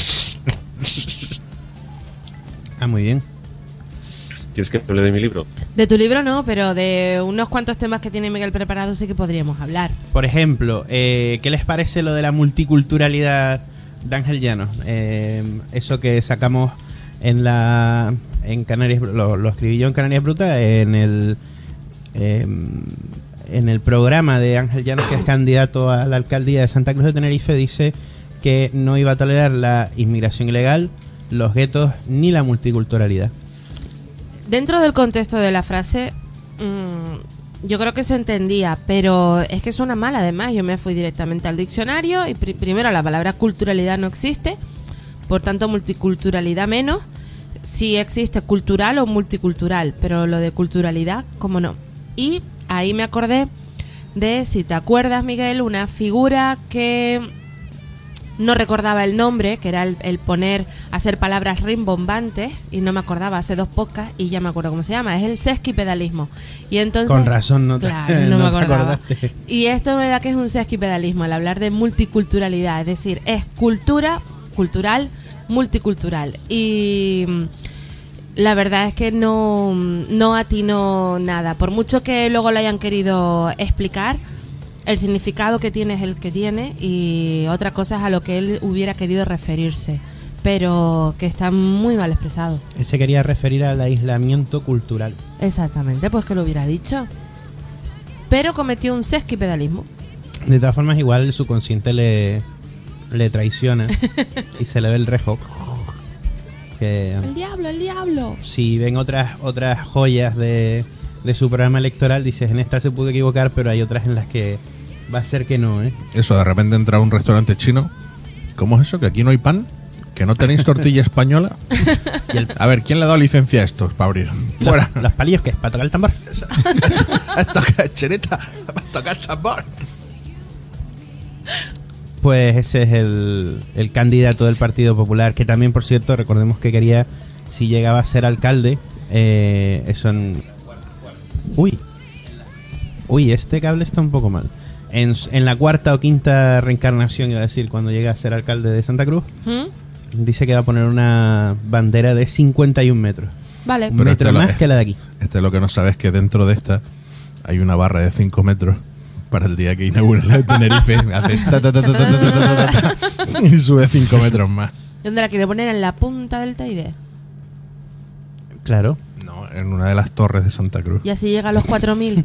[SPEAKER 1] Ah, muy bien.
[SPEAKER 10] ¿Quieres que hable de mi libro?
[SPEAKER 2] De tu libro no, pero de unos cuantos temas que tiene Miguel preparado sí que podríamos hablar.
[SPEAKER 1] Por ejemplo, ¿qué les parece lo de la multiculturalidad de Ángel Llanos? Eso que sacamos en Canarias, lo escribí yo en Canarias Brutas, en el programa de Ángel Llanos, que es candidato a la alcaldía de Santa Cruz de Tenerife, dice que no iba a tolerar la inmigración ilegal, los guetos ni la multiculturalidad.
[SPEAKER 2] Dentro del contexto de la frase, yo creo que se entendía, pero es que suena mal además. Yo me fui directamente al diccionario y primero la palabra culturalidad no existe, por tanto multiculturalidad menos. Sí existe cultural o multicultural, pero lo de culturalidad, ¿cómo no? Y ahí me acordé de, si te acuerdas, Miguel, una figura que no recordaba el nombre, que era el hacer palabras rimbombantes, y no me acordaba hace 2 podcasts y ya me acuerdo cómo se llama. Es el sesquipedalismo. Y entonces,
[SPEAKER 1] Con razón no te,
[SPEAKER 2] claro, no me
[SPEAKER 1] no te
[SPEAKER 2] acordaba.
[SPEAKER 1] acordaste.
[SPEAKER 2] Y esto me da que es un sesquipedalismo, al hablar de multiculturalidad, es decir, es cultura, cultural, multicultural. Y la verdad es que no atino nada. Por mucho que luego lo hayan querido explicar, el significado que tiene es el que tiene, y otra cosa es a lo que él hubiera querido referirse, pero que está muy mal expresado.
[SPEAKER 1] Él se quería referir al aislamiento cultural.
[SPEAKER 2] Exactamente, pues que lo hubiera dicho. Pero cometió un sesquipedalismo.
[SPEAKER 1] De todas formas, igual el subconsciente le le traiciona y se le ve el rejo. Que
[SPEAKER 2] El diablo.
[SPEAKER 1] si ven otras joyas de su programa electoral, dices, en esta se pudo equivocar, pero hay otras en las que va a ser que no, ¿eh?
[SPEAKER 7] Eso, de repente entra a un restaurante chino. ¿Cómo es eso? ¿Que aquí no hay pan? ¿Que no tenéis tortilla española? A ver, ¿quién le ha dado licencia a estos para abrir? Fuera.
[SPEAKER 1] Los palillos, que es para tocar el tambor.
[SPEAKER 7] Toca, Cheneta, para tocar el tambor.
[SPEAKER 1] Pues ese es el candidato del Partido Popular, que también, por cierto, recordemos que quería, si llegaba a ser alcalde, eso en... Uy, este cable está un poco mal. En la cuarta o quinta reencarnación, iba a decir, cuando llegue a ser alcalde de Santa Cruz, dice que va a poner una bandera de 51 metros.
[SPEAKER 2] Vale.
[SPEAKER 1] Un metro más que la de aquí.
[SPEAKER 7] Este lo que no sabes es que dentro de esta hay una barra de 5 metros para el día que inaugure la de Tenerife. Hace y sube 5 metros más.
[SPEAKER 2] ¿Dónde la quiere poner? ¿En la punta del Teide?
[SPEAKER 1] Claro.
[SPEAKER 7] No, en una de las torres de Santa Cruz.
[SPEAKER 2] Y así llega a los 4.000.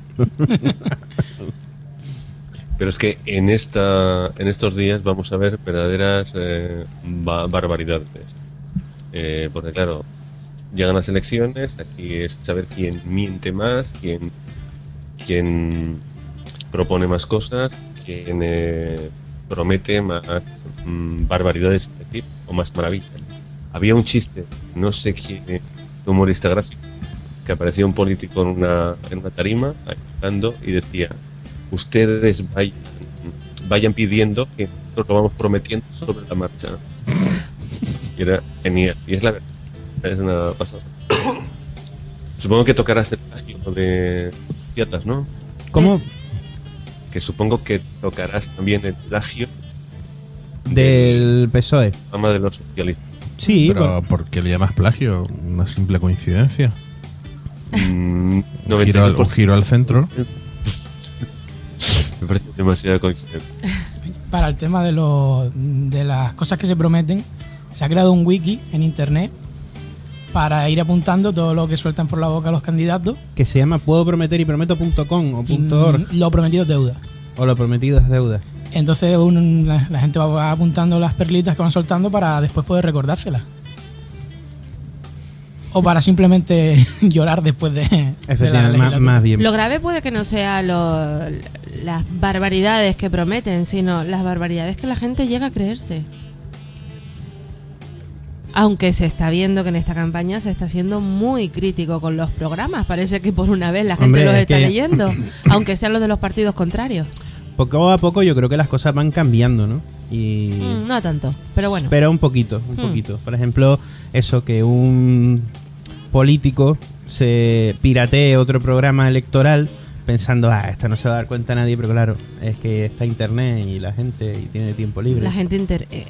[SPEAKER 10] Pero es que en estos días vamos a ver verdaderas barbaridades. Porque claro, llegan las elecciones, aquí es saber quién miente más, quién propone más cosas, quién promete más barbaridades, es decir, o más maravillas. Había un chiste, no sé quién, humorista gráfico, que aparecía un político en una tarima hablando y decía: ustedes vayan pidiendo que nosotros lo vamos prometiendo sobre la marcha. Y era genial. Y es la verdad. Es una pasada. Supongo que tocarás el plagio de Ciatas, ¿no?
[SPEAKER 1] ¿Cómo?
[SPEAKER 10] Que supongo que tocarás también el plagio
[SPEAKER 1] del PSOE.
[SPEAKER 10] Ama de los socialistas.
[SPEAKER 1] Sí,
[SPEAKER 7] pero ¿por qué le llamas plagio? Una simple coincidencia. Un giro al centro.
[SPEAKER 10] Me parece demasiada coincidencia.
[SPEAKER 9] Para el tema de las cosas que se prometen, se ha creado un wiki en internet para ir apuntando todo lo que sueltan por la boca los candidatos.
[SPEAKER 1] Que se llama puedoprometeryprometo.com o .org.
[SPEAKER 9] Lo prometido es deuda.
[SPEAKER 1] O lo prometido es deuda.
[SPEAKER 9] Entonces la gente va apuntando las perlitas que van soltando para después poder recordárselas. O para simplemente llorar después de
[SPEAKER 1] Efectivamente, más bien.
[SPEAKER 2] Lo grave puede que no sea las barbaridades que prometen, sino las barbaridades que la gente llega a creerse. Aunque se está viendo que en esta campaña se está siendo muy crítico con los programas. Parece que por una vez la gente los está leyendo, aunque sean los de los partidos contrarios.
[SPEAKER 1] Poco a poco yo creo que las cosas van cambiando, ¿no? Y
[SPEAKER 2] no tanto, pero bueno.
[SPEAKER 1] Pero un poquito. Por ejemplo, eso, que un político se piratee otro programa electoral pensando, esta no se va a dar cuenta nadie, pero claro, es que está internet y la gente y tiene tiempo libre.
[SPEAKER 2] La gente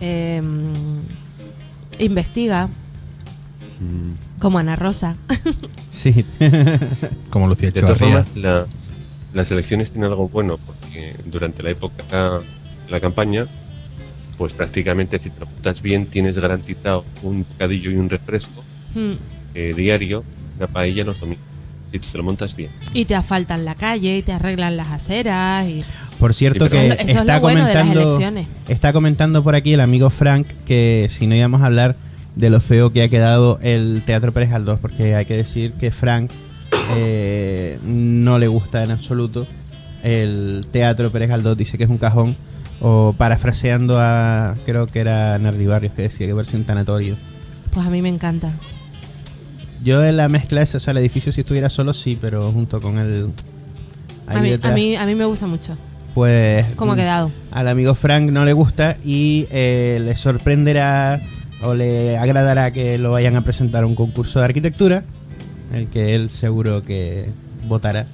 [SPEAKER 2] investiga, como Ana Rosa.
[SPEAKER 1] Sí.
[SPEAKER 7] Como Lucía
[SPEAKER 10] Echevarría. De todas
[SPEAKER 7] Echevarría.
[SPEAKER 10] formas, las elecciones tienen algo bueno, porque durante la época de la campaña, pues prácticamente si te lo juntas bien tienes garantizado un bocadillo y un refresco diario, una paella los domingos, si te lo montas bien.
[SPEAKER 2] Y te asfaltan la calle y te arreglan las aceras y...
[SPEAKER 1] Por cierto, que
[SPEAKER 2] eso es lo bueno de las elecciones.
[SPEAKER 1] Está comentando por aquí el amigo Frank que si no íbamos a hablar de lo feo que ha quedado el Teatro Pérez Galdós, porque hay que decir que Frank no le gusta en absoluto el Teatro Pérez Galdós, dice que es un cajón, o parafraseando a, creo que era Nardi Barrios, que decía que parece un tanatorio.
[SPEAKER 2] Pues a mí me encanta.
[SPEAKER 1] Yo en la mezcla esa, o sea, el edificio si estuviera solo sí, pero junto con el...
[SPEAKER 2] A mí me gusta mucho.
[SPEAKER 1] Pues...
[SPEAKER 2] ¿Cómo ha quedado?
[SPEAKER 1] Al amigo Frank no le gusta y le sorprenderá o le agradará que lo vayan a presentar a un concurso de arquitectura, el que él seguro que votará.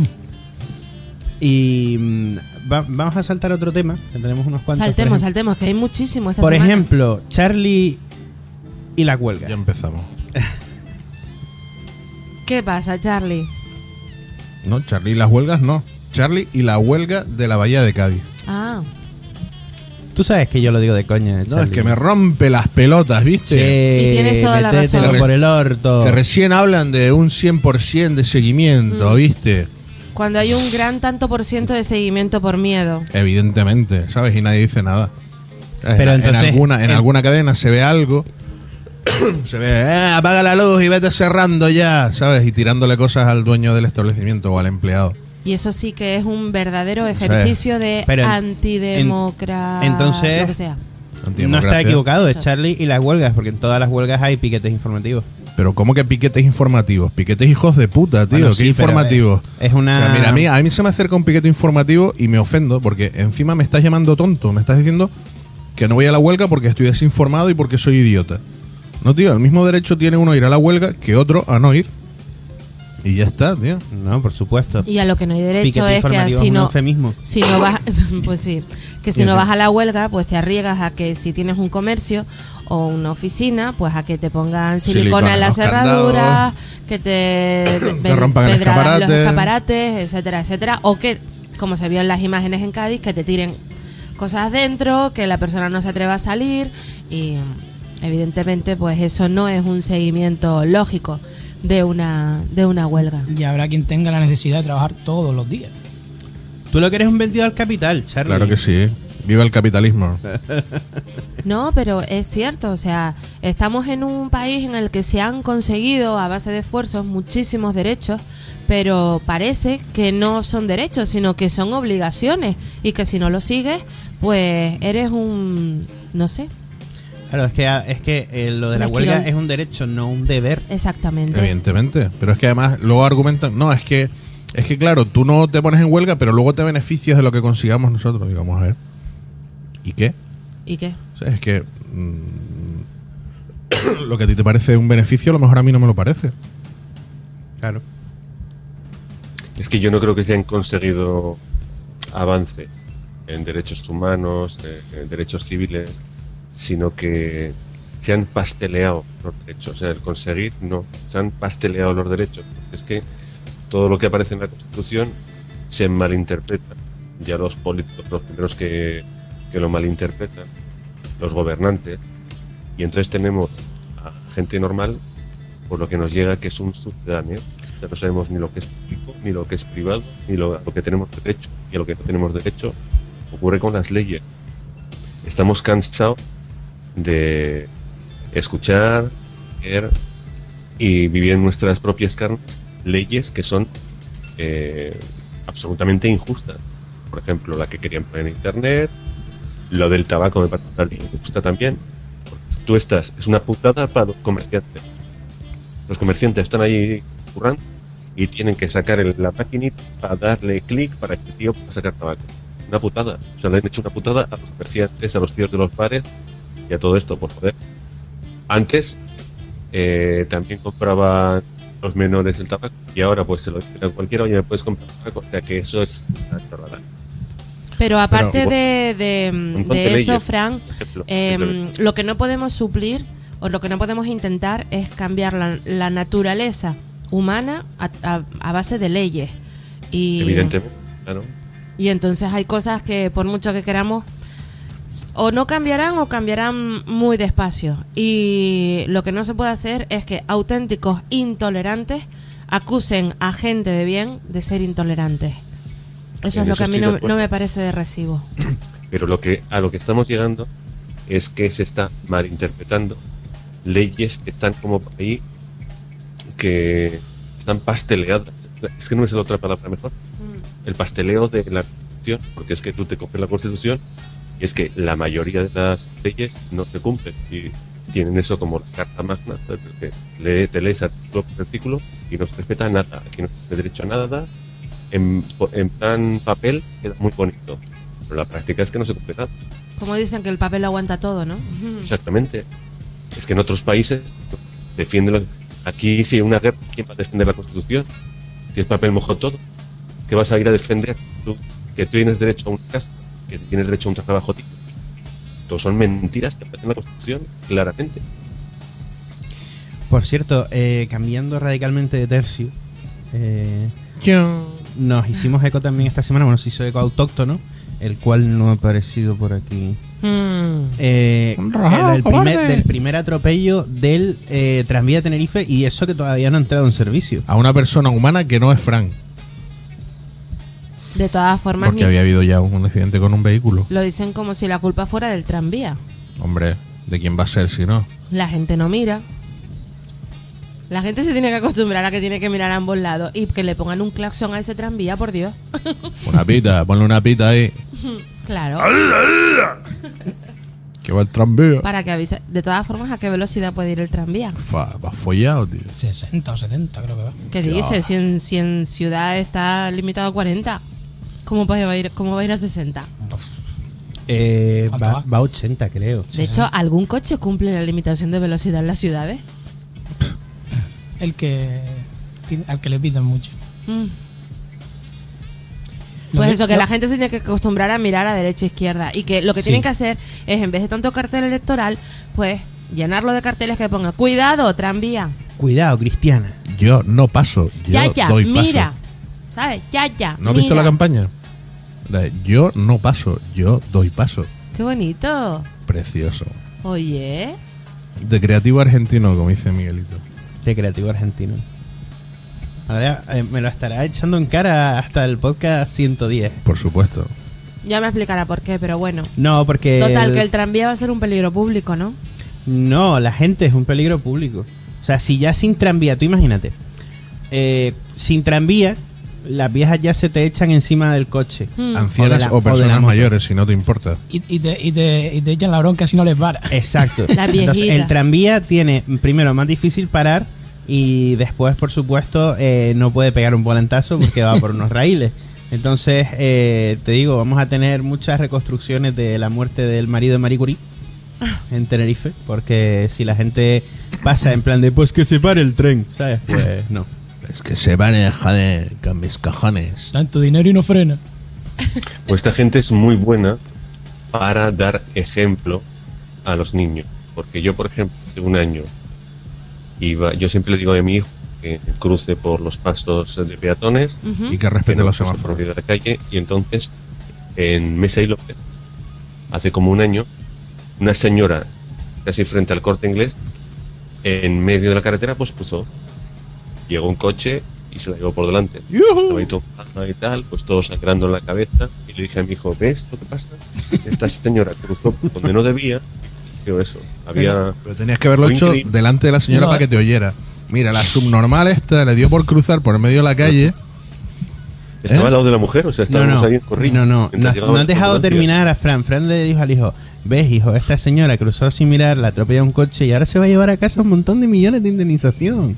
[SPEAKER 1] Y vamos a saltar otro tema, que tenemos unos cuantos.
[SPEAKER 2] Saltemos, que hay muchísimo esta
[SPEAKER 1] Por
[SPEAKER 2] semana.
[SPEAKER 1] ejemplo, Charlie y la huelga.
[SPEAKER 7] Ya empezamos.
[SPEAKER 2] ¿Qué pasa, Charlie?
[SPEAKER 7] No, Charlie y las huelgas no. Charlie y la huelga de la Bahía de Cádiz.
[SPEAKER 2] Ah.
[SPEAKER 1] Tú sabes que yo lo digo de coña,
[SPEAKER 7] No, es que me rompe las pelotas, ¿viste?
[SPEAKER 1] Sí,
[SPEAKER 2] y tienes toda la razón.
[SPEAKER 1] Por el orto.
[SPEAKER 7] Que recién hablan de un 100% de seguimiento, ¿viste?
[SPEAKER 2] Cuando hay un gran tanto por ciento de seguimiento por miedo.
[SPEAKER 7] Evidentemente, ¿sabes? Y nadie dice nada.
[SPEAKER 1] Pero entonces,
[SPEAKER 7] en alguna cadena se ve algo, se ve, apaga la luz y vete cerrando ya, ¿sabes? Y tirándole cosas al dueño del establecimiento o al empleado.
[SPEAKER 2] Y eso sí que es un verdadero ejercicio de antidemocracia,
[SPEAKER 1] entonces,
[SPEAKER 2] lo que sea.
[SPEAKER 1] No está equivocado, es Charlie y las huelgas, porque en todas las huelgas hay piquetes informativos.
[SPEAKER 7] Pero ¿cómo que piquetes informativos? Piquetes hijos de puta, tío.
[SPEAKER 1] Bueno,
[SPEAKER 7] ¿Qué
[SPEAKER 1] sí,
[SPEAKER 7] informativos?
[SPEAKER 1] Es una...
[SPEAKER 7] O sea, mira, a mí se me acerca un piquete informativo y me ofendo, porque encima me estás llamando tonto. Me estás diciendo que no voy a la huelga porque estoy desinformado y porque soy idiota. No, tío, el mismo derecho tiene uno a ir a la huelga que otro a no ir. Y ya está, tío.
[SPEAKER 1] No, por supuesto.
[SPEAKER 2] Y a lo que no hay derecho
[SPEAKER 1] Piquete
[SPEAKER 2] es que
[SPEAKER 1] informativo
[SPEAKER 2] si
[SPEAKER 1] es un
[SPEAKER 2] no,
[SPEAKER 1] eufemismo.
[SPEAKER 2] si no vas, pues sí, que si no vas a la huelga, pues te arriesgas a que si tienes un comercio o una oficina, pues a que te pongan silicona en la cerradura, que te
[SPEAKER 7] rompan los
[SPEAKER 2] escaparates, etcétera, etcétera, o que, como se vio en las imágenes en Cádiz, que te tiren cosas dentro, que la persona no se atreva a salir y evidentemente pues eso no es un seguimiento lógico de una huelga.
[SPEAKER 9] Y habrá quien tenga la necesidad de trabajar todos los días.
[SPEAKER 1] Tú lo que eres un vendido al capital, Charlie.
[SPEAKER 7] Claro que sí. Viva el capitalismo.
[SPEAKER 2] No, pero es cierto, o sea, estamos en un país en el que se han conseguido a base de esfuerzos muchísimos derechos, pero parece que no son derechos, sino que son obligaciones y que si no lo sigues, pues eres un, no sé.
[SPEAKER 1] Claro, es que lo de la huelga es un derecho, no un deber.
[SPEAKER 2] Exactamente.
[SPEAKER 7] Evidentemente. Pero es que además luego argumentan, no, es que claro, tú no te pones en huelga, pero luego te beneficias de lo que consigamos nosotros. Digamos, a ver. ¿Y qué?
[SPEAKER 2] ¿Y qué?
[SPEAKER 7] O sea, es que lo que a ti te parece un beneficio, a lo mejor a mí no me lo parece.
[SPEAKER 1] Claro.
[SPEAKER 10] Es que yo no creo que se hayan conseguido avances en derechos humanos, en derechos civiles, sino que se han pasteleado los derechos. O sea, el conseguir, no, se han pasteleado los derechos. Es que todo lo que aparece en la Constitución se malinterpreta. Ya los políticos, los primeros que lo malinterpretan, los gobernantes, y entonces tenemos a gente normal, por lo que nos llega que es un subterráneo. O sea, no sabemos ni lo que es público, ni lo que es privado, ni lo que tenemos derecho, y a lo que no tenemos derecho. Ocurre con las leyes. Estamos cansados de escuchar, leer y vivir en nuestras propias carnes leyes que son absolutamente injustas. Por ejemplo, la que querían poner en internet, lo del tabaco me parece injusta también. Tú estás, es una putada para los comerciantes. Los comerciantes están ahí currando y tienen que sacar la maquinita para darle clic para que el tío pueda sacar tabaco. Una putada. O sea, le han hecho una putada a los comerciantes, a los tíos de los bares y a todo esto, por joder. Antes también compraban los menores el tabaco y ahora pues se lo dicen a cualquiera, oye, me puedes comprar tabaco. O sea que eso es una chorrada.
[SPEAKER 2] Pero aparte de eso,
[SPEAKER 10] leyes,
[SPEAKER 2] Fran, lo que no podemos suplir o lo que no podemos intentar es cambiar la naturaleza humana a base de leyes. Y,
[SPEAKER 10] evidentemente, claro.
[SPEAKER 2] Y entonces hay cosas que por mucho que queramos o no cambiarán o cambiarán muy despacio. Y lo que no se puede hacer es que auténticos intolerantes acusen a gente de bien de ser intolerantes. Eso es lo que a mí no me parece de recibo.
[SPEAKER 10] Pero a lo que estamos llegando es que se está malinterpretando leyes que están como por ahí, que están pasteleadas. Es que no es la otra palabra mejor. El pasteleo de la Constitución, porque es que tú te coges la Constitución y es que la mayoría de las leyes no se cumplen y tienen eso como la carta magna, porque te lees artículo por artículo y no se respeta nada. Aquí no se tiene derecho a nada. En plan papel queda muy bonito, pero la práctica es que no se cumple nada.
[SPEAKER 2] Como dicen que el papel lo aguanta todo, ¿no?
[SPEAKER 10] Exactamente. Es que en otros países defienden aquí si hay una guerra, ¿quién va a defender la Constitución? Si es papel mojó todo, ¿qué vas a ir a defender? Tú, que tú tienes derecho a una casa, que tienes derecho a un trabajo digno. Todos son mentiras que aparecen en la Constitución, claramente.
[SPEAKER 1] Por cierto, cambiando radicalmente de tercio, nos hicimos eco también esta semana, bueno, se hizo eco autóctono, el cual no ha aparecido por aquí. Del primer atropello del tranvía de Tenerife, y eso que todavía no ha entrado en servicio.
[SPEAKER 7] A una persona humana que no es Frank.
[SPEAKER 2] De todas formas,
[SPEAKER 7] Porque había habido ya un accidente con un vehículo.
[SPEAKER 2] lo dicen como si la culpa fuera del tranvía.
[SPEAKER 7] Hombre, ¿de quién va a ser si no?
[SPEAKER 2] La gente no mira. La gente se tiene que acostumbrar a que tiene que mirar a ambos lados y que le pongan un claxon a ese tranvía, por Dios.
[SPEAKER 7] Una pita, ponle una pita ahí.
[SPEAKER 2] Claro.
[SPEAKER 7] Que va el tranvía.
[SPEAKER 2] Para que avise. De todas formas, ¿a qué velocidad puede ir el tranvía?
[SPEAKER 7] Va follado, tío.
[SPEAKER 9] 60 o 70 creo que va.
[SPEAKER 2] ¿Qué dices? Si en ciudad está limitado a 40, ¿cómo va a ir a 60?
[SPEAKER 1] Va a 80, creo.
[SPEAKER 2] De hecho, ¿algún coche cumple la limitación de velocidad en las ciudades?
[SPEAKER 9] Al que le pitan mucho.
[SPEAKER 2] Pues eso, que la gente se tiene que acostumbrar a mirar a derecha e izquierda. Y que lo que tienen que hacer es, en vez de tanto cartel electoral, pues llenarlo de carteles que pongan cuidado, tranvía.
[SPEAKER 1] Cuidado, Cristiana.
[SPEAKER 7] Yo no paso, yo
[SPEAKER 2] Ya,
[SPEAKER 7] doy paso.
[SPEAKER 2] mira. ¿Sabes? Ya.
[SPEAKER 7] ¿No has visto
[SPEAKER 2] mira.
[SPEAKER 7] la campaña? La de, yo no paso, yo doy paso.
[SPEAKER 2] Qué bonito.
[SPEAKER 7] Precioso.
[SPEAKER 2] Oye.
[SPEAKER 7] De creativo argentino, como dice Miguelito.
[SPEAKER 1] De creativo argentino. Ahora me lo estará echando en cara hasta el podcast 110.
[SPEAKER 7] Por supuesto.
[SPEAKER 2] Ya me explicará por qué, pero bueno.
[SPEAKER 1] No, porque...
[SPEAKER 2] Total, que el tranvía va a ser un peligro público, ¿no?
[SPEAKER 1] No, la gente es un peligro público. O sea, si ya sin tranvía, tú imagínate. Sin tranvía, las viejas ya se te echan encima del coche.
[SPEAKER 7] Ancianas o
[SPEAKER 1] de la
[SPEAKER 7] personas
[SPEAKER 1] moto.
[SPEAKER 7] mayores, si no te importa.
[SPEAKER 9] Y te echan la bronca si no les para.
[SPEAKER 1] Exacto.
[SPEAKER 2] La viejita.
[SPEAKER 1] Entonces, el tranvía tiene, primero, más difícil parar y después, por supuesto, no puede pegar un volantazo porque va por unos raíles. Entonces, te digo, vamos a tener muchas reconstrucciones de la muerte del marido de Marie Curie en Tenerife, porque si la gente pasa en plan de, pues que se pare el tren, ¿sabes? Pues no.
[SPEAKER 7] Es que se van a dejar de con mis cojones.
[SPEAKER 9] Tanto dinero y no frena.
[SPEAKER 10] Pues esta gente es muy buena para dar ejemplo a los niños. Porque yo, por ejemplo, hace un año yo siempre le digo a mi hijo que cruce por los pasos de peatones
[SPEAKER 7] Y que respete
[SPEAKER 10] no
[SPEAKER 7] los
[SPEAKER 10] cruce
[SPEAKER 7] semáforos.
[SPEAKER 10] por medio de la calle. Y entonces, en Mesa y López, hace como un año, una señora casi frente al Corte Inglés, en medio de la carretera, pues cruzó. Llegó un coche y se la llevó por delante. Estaba ahí tomada y tal, pues todo sangrando en la cabeza. Y le dije a mi hijo, ¿ves lo que pasa? Esta señora cruzó donde no debía. Pero eso, había...
[SPEAKER 7] Pero tenías que haberlo
[SPEAKER 10] Fue
[SPEAKER 7] hecho
[SPEAKER 10] increíble.
[SPEAKER 7] delante de la señora para que te oyera. Mira, la subnormal esta le dio por cruzar por el medio de la calle.
[SPEAKER 10] Estaba al lado de la mujer, o sea, estábamos ahí en corrido.
[SPEAKER 1] No has dejado terminar a Fran. Fran le dijo al hijo, ves, hijo, esta señora cruzó sin mirar, la atropella un coche y ahora se va a llevar a casa un montón de millones de indemnización.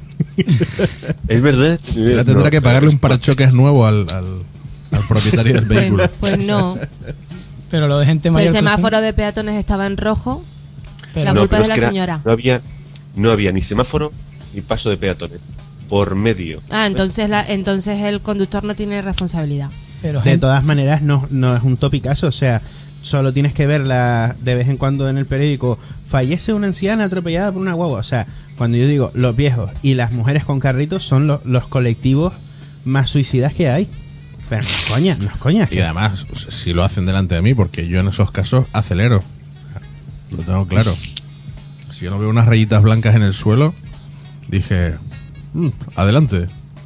[SPEAKER 10] Es verdad.
[SPEAKER 7] Ahora tendrá que pagarle un parachoques nuevo al propietario del vehículo.
[SPEAKER 2] Pues no.
[SPEAKER 9] Pero lo de gente
[SPEAKER 2] Si
[SPEAKER 9] mayor.
[SPEAKER 2] el
[SPEAKER 9] cruzando,
[SPEAKER 2] semáforo de peatones estaba en rojo,
[SPEAKER 9] pero
[SPEAKER 2] la
[SPEAKER 10] No,
[SPEAKER 2] culpa
[SPEAKER 10] pero
[SPEAKER 2] es de
[SPEAKER 10] que
[SPEAKER 2] la
[SPEAKER 10] era-
[SPEAKER 2] señora.
[SPEAKER 10] No había ni semáforo ni paso de peatones. Por medio.
[SPEAKER 2] Ah, entonces el conductor no tiene responsabilidad.
[SPEAKER 9] pero
[SPEAKER 1] De
[SPEAKER 9] gente-
[SPEAKER 1] todas maneras, no es un topicazo, o sea, solo tienes que verla de vez en cuando en el periódico, fallece una anciana atropellada por una guagua. O sea, cuando yo digo los viejos y las mujeres con carritos son los colectivos más suicidas que hay. Pero no es coña.
[SPEAKER 7] Y además, si lo hacen delante de mí, porque yo en esos casos acelero. Lo tengo claro. Si yo no veo unas rayitas blancas en el suelo, dije, adelante.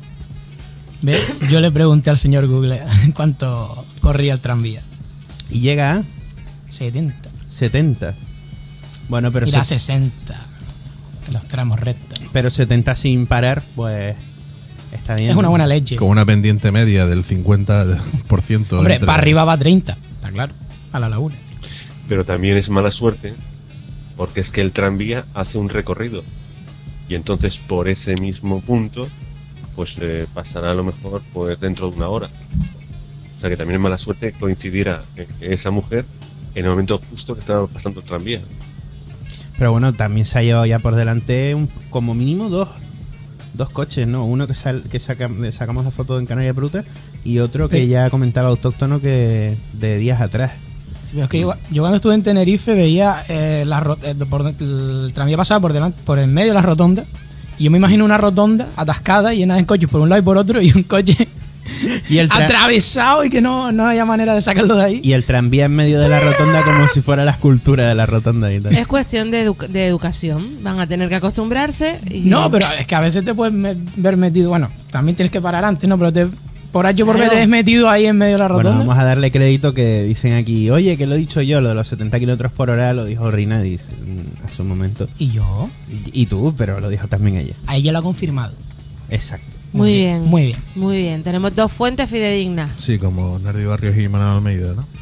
[SPEAKER 9] Ve, yo le pregunté al señor Google cuánto corría el tranvía.
[SPEAKER 1] Y llega a
[SPEAKER 9] 70.
[SPEAKER 1] 70. Bueno, pero,
[SPEAKER 9] Irá a 60. Los tramos rectos.
[SPEAKER 1] pero 70 sin parar, pues está bien.
[SPEAKER 9] Es una buena leche.
[SPEAKER 7] Con una pendiente media del 50%.
[SPEAKER 9] Hombre,
[SPEAKER 7] entre-
[SPEAKER 9] para arriba va 30. Está claro. A la laguna.
[SPEAKER 10] Pero también es mala suerte porque es que el tranvía hace un recorrido. Y entonces por ese mismo punto pues pasará a lo mejor pues dentro de una hora. O sea que también es mala suerte que coincidiera esa mujer en el momento justo que estaba pasando el tranvía.
[SPEAKER 1] Pero bueno, también se ha llevado ya por delante como mínimo dos coches, ¿no? Uno que sacamos la foto en Canarias Brutas y otro que
[SPEAKER 9] Sí.
[SPEAKER 1] ya comentaba Autóctono que de días atrás.
[SPEAKER 9] Sí, pero es que yo cuando estuve en Tenerife veía el tranvía pasaba por el medio de la rotonda. Y yo me imagino una rotonda atascada, llena de coches por un lado y por otro, y un coche
[SPEAKER 1] Y el
[SPEAKER 9] atravesado y que no haya manera de sacarlo de ahí.
[SPEAKER 1] Y el tranvía en medio de la rotonda como si fuera la escultura de la rotonda y tal.
[SPEAKER 2] Es cuestión de educación. Van a tener que acostumbrarse. Y...
[SPEAKER 9] No, pero es que a veces te puedes ver metido. Bueno, también tienes que parar antes, ¿no? Pero por H por B
[SPEAKER 2] Claro.
[SPEAKER 9] te has metido ahí en medio de la
[SPEAKER 1] Bueno,
[SPEAKER 9] rotonda.
[SPEAKER 1] vamos a darle crédito que dicen aquí, oye, que lo he dicho yo, lo de los 70 kilómetros por hora lo dijo Rinadis hace un momento.
[SPEAKER 9] ¿Y yo?
[SPEAKER 1] Y tú, pero lo dijo también ella.
[SPEAKER 9] A ella lo ha confirmado.
[SPEAKER 1] Exacto.
[SPEAKER 2] Muy bien.
[SPEAKER 9] Muy bien.
[SPEAKER 2] Muy bien. Tenemos dos fuentes fidedignas.
[SPEAKER 7] Sí, como Nardi Barrios y Manuel Almeida, ¿no?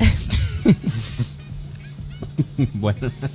[SPEAKER 1] Bueno.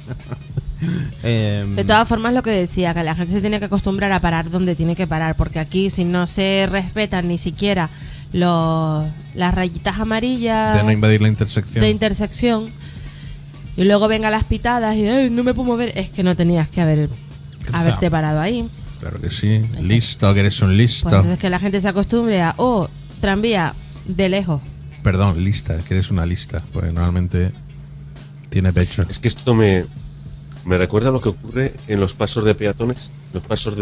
[SPEAKER 2] De todas formas, lo que decía, que la gente se tiene que acostumbrar a parar donde tiene que parar, porque aquí si no se respetan ni siquiera las rayitas amarillas
[SPEAKER 7] De no invadir la intersección.
[SPEAKER 2] de intersección y luego vengan las pitadas y "Ay, no me puedo mover", es que no tenías que haberte parado ahí.
[SPEAKER 7] Claro que sí. Listo, que eres un listo.
[SPEAKER 2] Pues entonces que la gente se acostumbre a tranvía de lejos.
[SPEAKER 7] Perdón, lista, que eres una lista. Porque normalmente tiene pecho.
[SPEAKER 10] Es que esto me recuerda a lo que ocurre en los pasos de peatones, los pasos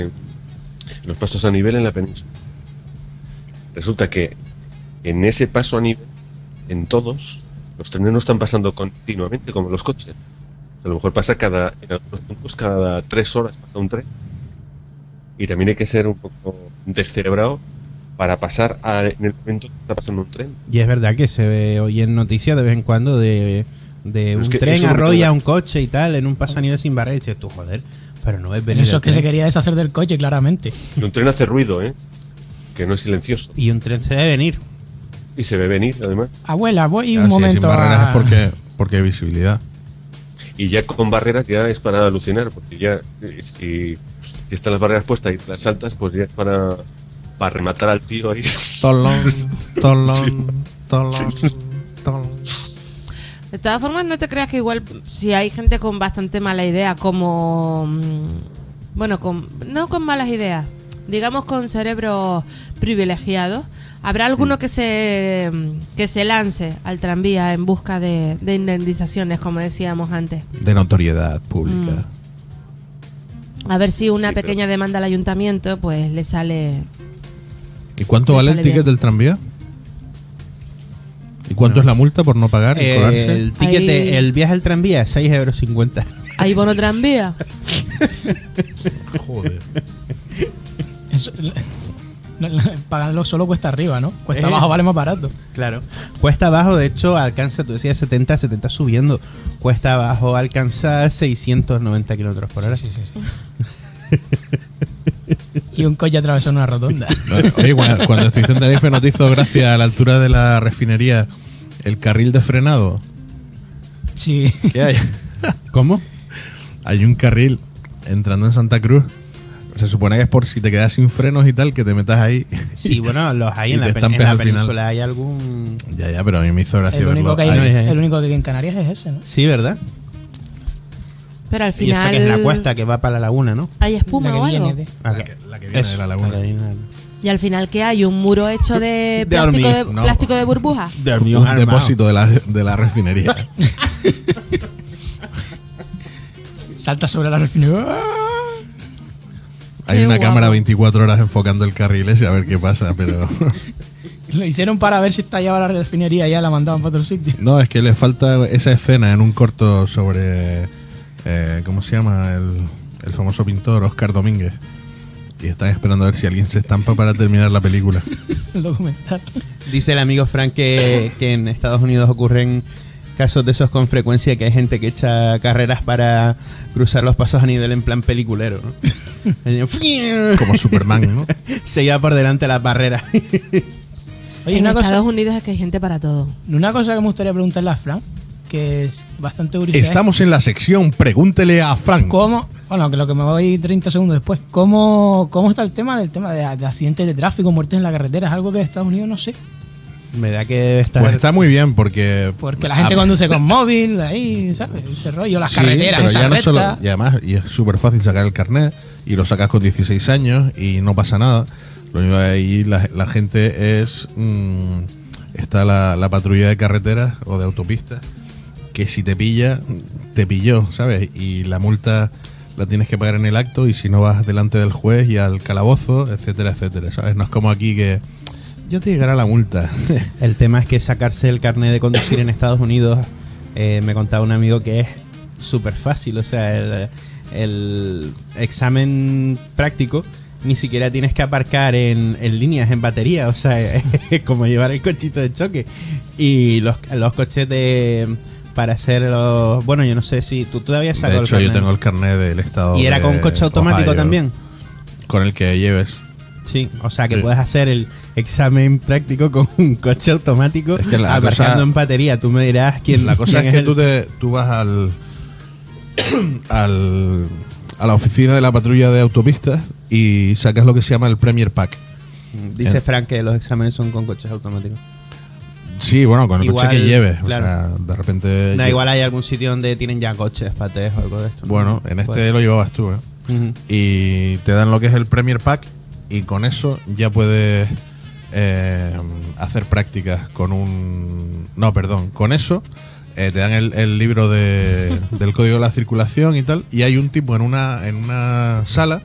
[SPEAKER 10] a nivel en la península. Resulta que en ese paso a nivel, en todos, los trenes no están pasando continuamente como los coches. A lo mejor pasa en algunos puntos cada 3 horas pasa un tren. Y también hay que ser un poco descerebrado para pasar en el momento que está pasando un tren.
[SPEAKER 1] Y es verdad que se ve hoy en noticias de vez en cuando de
[SPEAKER 10] Pero
[SPEAKER 1] un
[SPEAKER 10] es que
[SPEAKER 1] tren
[SPEAKER 10] eso
[SPEAKER 1] arrolla
[SPEAKER 10] me-
[SPEAKER 1] un coche y tal en un paso a nivel sin barrera. Y dices tú, joder, pero no ves venir
[SPEAKER 9] Eso
[SPEAKER 1] el
[SPEAKER 9] es que se
[SPEAKER 1] tren.
[SPEAKER 9] quería deshacer del coche, claramente.
[SPEAKER 10] Y un tren hace ruido, que no es silencioso.
[SPEAKER 1] Y un tren se debe venir.
[SPEAKER 10] Y se ve venir, además.
[SPEAKER 9] Abuela, voy
[SPEAKER 7] Ah,
[SPEAKER 9] un
[SPEAKER 7] sí,
[SPEAKER 9] momento
[SPEAKER 7] sin barreras
[SPEAKER 9] a...
[SPEAKER 7] es porque hay visibilidad.
[SPEAKER 10] Y ya con barreras ya es para alucinar, porque ya si están las barreras puestas y las saltas, pues ya es para rematar al tío ahí.
[SPEAKER 7] Tolón, tolón, tolón, tolón.
[SPEAKER 2] De todas formas, no te creas que igual si hay gente con bastante mala idea, como... Bueno, no con malas ideas, digamos con cerebros privilegiados, habrá alguno que se lance al tranvía en busca de indemnizaciones, como decíamos antes.
[SPEAKER 7] De notoriedad pública.
[SPEAKER 2] A ver si una
[SPEAKER 10] Sí, pero-
[SPEAKER 2] pequeña demanda al ayuntamiento, pues le sale...
[SPEAKER 7] ¿Y cuánto
[SPEAKER 2] Me
[SPEAKER 7] vale el
[SPEAKER 2] sale
[SPEAKER 7] ticket
[SPEAKER 2] bien.
[SPEAKER 7] del tranvía? ¿Y cuánto es la multa por no pagar y colarse?
[SPEAKER 1] El tiquete,
[SPEAKER 2] Ahí-
[SPEAKER 1] el viaje al tranvía, 6,50 €.
[SPEAKER 2] ¿Hay bono tranvía?
[SPEAKER 7] Joder.
[SPEAKER 9] Eso, pagarlo solo cuesta arriba, ¿no? Cuesta abajo vale más barato.
[SPEAKER 1] Claro. Cuesta abajo, de hecho, alcanza, tú decías 70 subiendo. Cuesta abajo alcanza 690 kilómetros por hora.
[SPEAKER 9] Sí. Y un coche atravesó una rotonda.
[SPEAKER 7] Oye, cuando estuviste en Tenerife, ¿no te hizo gracia a la altura de la refinería el carril de frenado?
[SPEAKER 9] Sí.
[SPEAKER 7] ¿Qué hay?
[SPEAKER 1] ¿Cómo?
[SPEAKER 7] Hay un carril entrando en Santa Cruz. Se supone que es por si te quedas sin frenos y tal, que te metas ahí.
[SPEAKER 1] Sí, bueno, los hay
[SPEAKER 7] Y
[SPEAKER 1] en
[SPEAKER 7] te
[SPEAKER 1] la
[SPEAKER 7] estampes
[SPEAKER 1] en la
[SPEAKER 7] al final.
[SPEAKER 1] península. ¿Hay algún...?
[SPEAKER 7] Ya, pero a mí me hizo gracia
[SPEAKER 9] El único,
[SPEAKER 7] verlo
[SPEAKER 9] que hay,
[SPEAKER 7] ahí.
[SPEAKER 9] el único que hay en Canarias es ese, ¿no?
[SPEAKER 1] Sí, ¿verdad?
[SPEAKER 2] Pero al
[SPEAKER 1] Y esa
[SPEAKER 2] final...
[SPEAKER 1] que es la cuesta que va para la laguna, ¿no?
[SPEAKER 2] ¿Hay espuma
[SPEAKER 9] La
[SPEAKER 2] o
[SPEAKER 9] que
[SPEAKER 2] algo?
[SPEAKER 9] viene de...
[SPEAKER 7] La que viene de la laguna.
[SPEAKER 1] la que viene de-
[SPEAKER 2] Y al final, ¿qué hay? ¿Un muro hecho de
[SPEAKER 1] De
[SPEAKER 2] plástico de,
[SPEAKER 7] hormigón. No.
[SPEAKER 2] plástico de burbuja?
[SPEAKER 1] de hormigón
[SPEAKER 7] Un
[SPEAKER 1] armado.
[SPEAKER 7] depósito de la refinería.
[SPEAKER 9] Salta sobre la refinería.
[SPEAKER 7] Hay
[SPEAKER 2] Qué
[SPEAKER 7] una
[SPEAKER 2] guapo.
[SPEAKER 7] cámara 24 horas enfocando el carril ese a ver qué pasa, pero...
[SPEAKER 9] Lo hicieron para ver si estallaba la refinería y ya la mandaban para otro sitio.
[SPEAKER 7] No, es que le falta esa escena en un corto sobre... ¿cómo se llama? El famoso pintor Oscar Domínguez. Y están esperando a ver si alguien se estampa para terminar la película.
[SPEAKER 9] El documental.
[SPEAKER 1] Dice el amigo Frank que en Estados Unidos ocurren casos de esos con frecuencia, que hay gente que echa carreras para cruzar los pasos a nivel en plan peliculero, ¿no?
[SPEAKER 7] Como Superman, ¿no?
[SPEAKER 1] Se lleva por delante las barreras.
[SPEAKER 9] Oye,
[SPEAKER 2] En
[SPEAKER 9] una cosa,
[SPEAKER 2] Estados Unidos es que hay gente para todo.
[SPEAKER 9] una cosa que me gustaría preguntarle a Fran, que es bastante curiosa.
[SPEAKER 7] Estamos en la sección Pregúntele a Frank.
[SPEAKER 9] ¿Cómo? Bueno, que lo que me voy 30 segundos después. ¿Cómo está el tema de accidentes de tráfico, muertes en la carretera? Es algo que de Estados Unidos no sé.
[SPEAKER 1] Me da que debe estar...
[SPEAKER 7] Pues está muy bien porque...
[SPEAKER 9] Porque la gente conduce con móvil, ahí, ¿sabes? Ese rollo, las
[SPEAKER 7] Sí,
[SPEAKER 9] carreteras,
[SPEAKER 7] pero
[SPEAKER 9] esa
[SPEAKER 7] ya no
[SPEAKER 9] recta.
[SPEAKER 7] solo, y además y es súper fácil sacar el carnet y lo sacas con 16 años y no pasa nada. Lo único que ahí la gente es... está la patrulla de carreteras o de autopistas que si te pilla, te pilló, ¿sabes? Y la multa la tienes que pagar en el acto y si no vas delante del juez y al calabozo, etcétera, etcétera, ¿sabes? No es como aquí que ya te llegará la multa.
[SPEAKER 1] El tema es que sacarse el carnet de conducir en Estados Unidos, me contaba un amigo que es súper fácil. O sea, el examen práctico ni siquiera tienes que aparcar en líneas, en batería. O sea, es como llevar el cochito de choque. Y los coches para hacer los... Bueno, yo no sé si tú todavía sacas el carnet.
[SPEAKER 7] De hecho, yo tengo el carnet del estado.
[SPEAKER 1] ¿Y era con coche automático
[SPEAKER 7] Ohio,
[SPEAKER 1] también?
[SPEAKER 7] Con el que lleves.
[SPEAKER 1] Sí, o sea que puedes hacer el examen práctico con un coche automático,
[SPEAKER 7] es que
[SPEAKER 1] aparcando en batería. Tú me dirás quién.
[SPEAKER 7] La cosa
[SPEAKER 1] quién
[SPEAKER 7] es que tú vas a la oficina de la patrulla de autopistas y sacas lo que se llama el Premier Pack.
[SPEAKER 1] Dice Frank que los exámenes son con coches automáticos.
[SPEAKER 7] Sí, bueno, con el
[SPEAKER 1] Igual,
[SPEAKER 7] coche que lleves.
[SPEAKER 1] claro.
[SPEAKER 7] O sea, de repente.
[SPEAKER 1] Da igual, hay algún sitio donde tienen ya coches para test o algo de esto.
[SPEAKER 7] Bueno, en este lo llevabas tú, ¿eh?
[SPEAKER 1] Uh-huh.
[SPEAKER 7] Y te dan lo que es el Premier Pack y con eso ya puedes hacer prácticas con un... No, perdón, con eso te dan el libro del código de la circulación y tal, y hay un tipo en una sala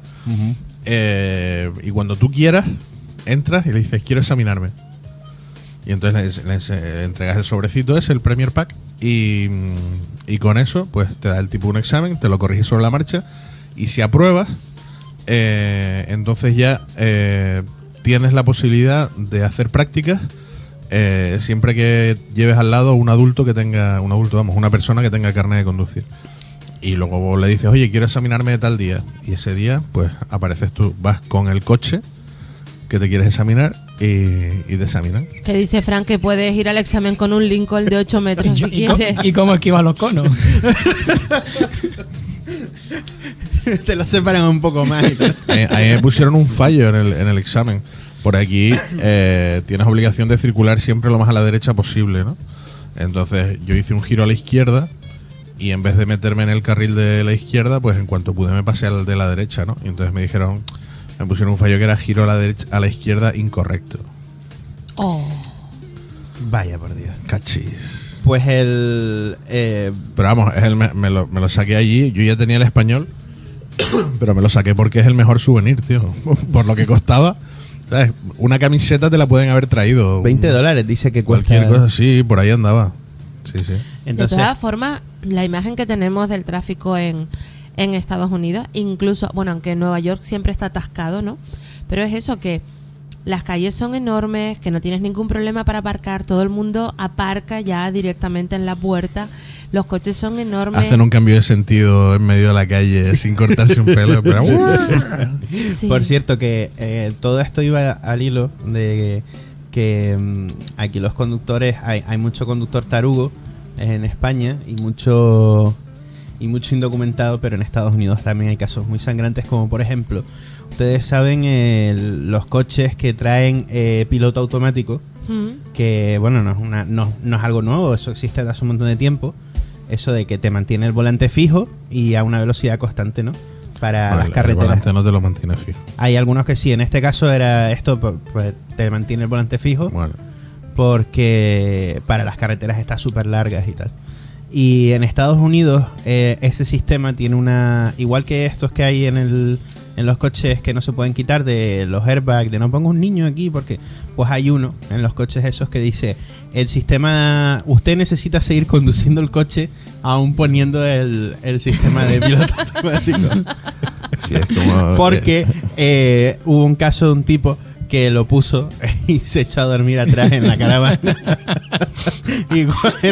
[SPEAKER 7] y cuando tú quieras entras y le dices quiero examinarme. Y entonces le entregas el sobrecito ese, el Premier Pack, y con eso pues te da el tipo un examen, te lo corriges sobre la marcha, y si apruebas, entonces ya tienes la posibilidad de hacer prácticas siempre que lleves al lado una persona que tenga carnet de conducir. Y luego le dices, oye, quiero examinarme de tal día. Y ese día, pues apareces tú, vas con el coche que te quieres examinar y te examinan.
[SPEAKER 2] Que dice Frank que puedes ir al examen con un Lincoln de 8 metros si quieres.
[SPEAKER 9] ¿Y cómo esquivas los conos?
[SPEAKER 1] Te lo separan un poco más y tal.
[SPEAKER 7] Ahí me pusieron un fallo en el examen. Por aquí tienes obligación de circular siempre lo más a la derecha posible, ¿no? Entonces yo hice un giro a la izquierda y en vez de meterme en el carril de la izquierda, pues en cuanto pude me pasé al de la derecha, ¿no? Y entonces me pusieron un fallo que era giro a la izquierda incorrecto.
[SPEAKER 2] Oh.
[SPEAKER 1] Vaya por Dios.
[SPEAKER 7] Cachis.
[SPEAKER 1] Pues
[SPEAKER 7] Pero vamos, me lo saqué allí. Yo ya tenía el español, pero me lo saqué porque es el mejor souvenir, tío. Por lo que costaba. ¿Sabes? Una camiseta te la pueden haber traído.
[SPEAKER 1] $20 dice que cuesta.
[SPEAKER 7] Cualquier cosa, sí, por ahí andaba. Sí, sí.
[SPEAKER 1] Entonces,
[SPEAKER 2] de todas formas, la imagen que tenemos del tráfico en Estados Unidos, incluso, bueno, aunque en Nueva York siempre está atascado, ¿no? Pero es eso, que las calles son enormes, que no tienes ningún problema para aparcar, todo el mundo aparca ya directamente en la puerta, los coches son enormes.
[SPEAKER 7] Hacen un cambio de sentido en medio de la calle sin cortarse un pelo. Pero...
[SPEAKER 2] Sí.
[SPEAKER 1] Por cierto, que todo esto iba al hilo de que aquí los conductores, hay mucho conductor tarugo en España y mucho indocumentado, pero en Estados Unidos también hay casos muy sangrantes, como por ejemplo, ustedes saben los coches que traen piloto automático, que bueno, no es algo nuevo, eso existe desde hace un montón de tiempo, eso de que te mantiene el volante fijo y a una velocidad constante, ¿no? Para las carreteras.
[SPEAKER 7] El volante no te lo mantiene fijo.
[SPEAKER 1] Hay algunos que sí, en este caso era esto, pues te mantiene el volante fijo,
[SPEAKER 7] bueno,
[SPEAKER 1] porque para las carreteras está súper largas y tal. Y en Estados Unidos ese sistema tiene igual que estos que hay en los coches que no se pueden quitar, de los airbags, de no pongo un niño aquí, porque pues hay uno en los coches esos que dice, el sistema, usted necesita seguir conduciendo el coche aún poniendo el sistema de piloto automático.
[SPEAKER 7] Sí, es como,
[SPEAKER 1] porque hubo un caso de un tipo que lo puso y se echó a dormir atrás en la caravana. Y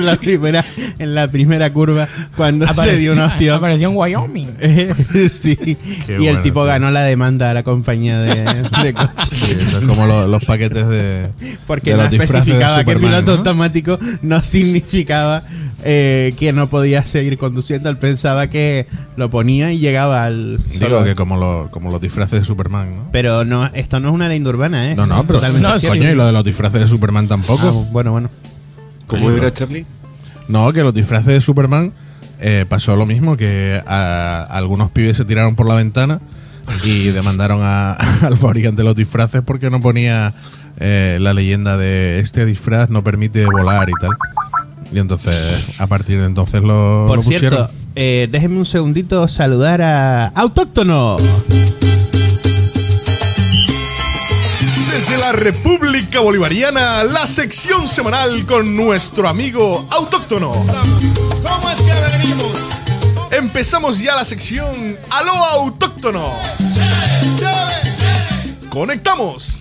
[SPEAKER 1] en la primera curva, cuando se dio un hostia.
[SPEAKER 9] Apareció en Wyoming.
[SPEAKER 1] Sí.
[SPEAKER 7] Qué
[SPEAKER 1] y
[SPEAKER 7] bueno,
[SPEAKER 1] el tipo
[SPEAKER 7] tío.
[SPEAKER 1] ganó la demanda a la compañía de coches.
[SPEAKER 7] sí, eso es como los paquetes de...
[SPEAKER 1] Porque
[SPEAKER 7] de
[SPEAKER 1] no
[SPEAKER 7] los disfraces de
[SPEAKER 1] especificaba que
[SPEAKER 7] Superman,
[SPEAKER 1] piloto
[SPEAKER 7] ¿no?
[SPEAKER 1] automático no significaba que no podía seguir conduciendo. Él pensaba que lo ponía y llegaba al...
[SPEAKER 7] Digo que como los disfraces de Superman, ¿no?
[SPEAKER 1] Pero no, esto no es una leyenda urbana, ¿eh?
[SPEAKER 7] No, pero
[SPEAKER 1] Totalmente
[SPEAKER 7] coño,
[SPEAKER 1] cierto.
[SPEAKER 7] y lo de los disfraces de Superman tampoco.
[SPEAKER 1] Ah, bueno.
[SPEAKER 10] ¿Cómo era, Charlie?
[SPEAKER 7] No, que los disfraces de Superman pasó lo mismo, que algunos pibes se tiraron por la ventana y demandaron al fabricante de los disfraces porque no ponía la leyenda de este disfraz no permite volar y tal. Y entonces, a partir de entonces lo pusieron.
[SPEAKER 1] Por cierto, déjenme un segundito saludar a Autóctono.
[SPEAKER 7] Desde la República Bolivariana, la sección semanal con nuestro amigo Autóctono.
[SPEAKER 8] ¿Cómo es que venimos?
[SPEAKER 7] Empezamos ya la sección Aló Autóctono. ¡Conectamos!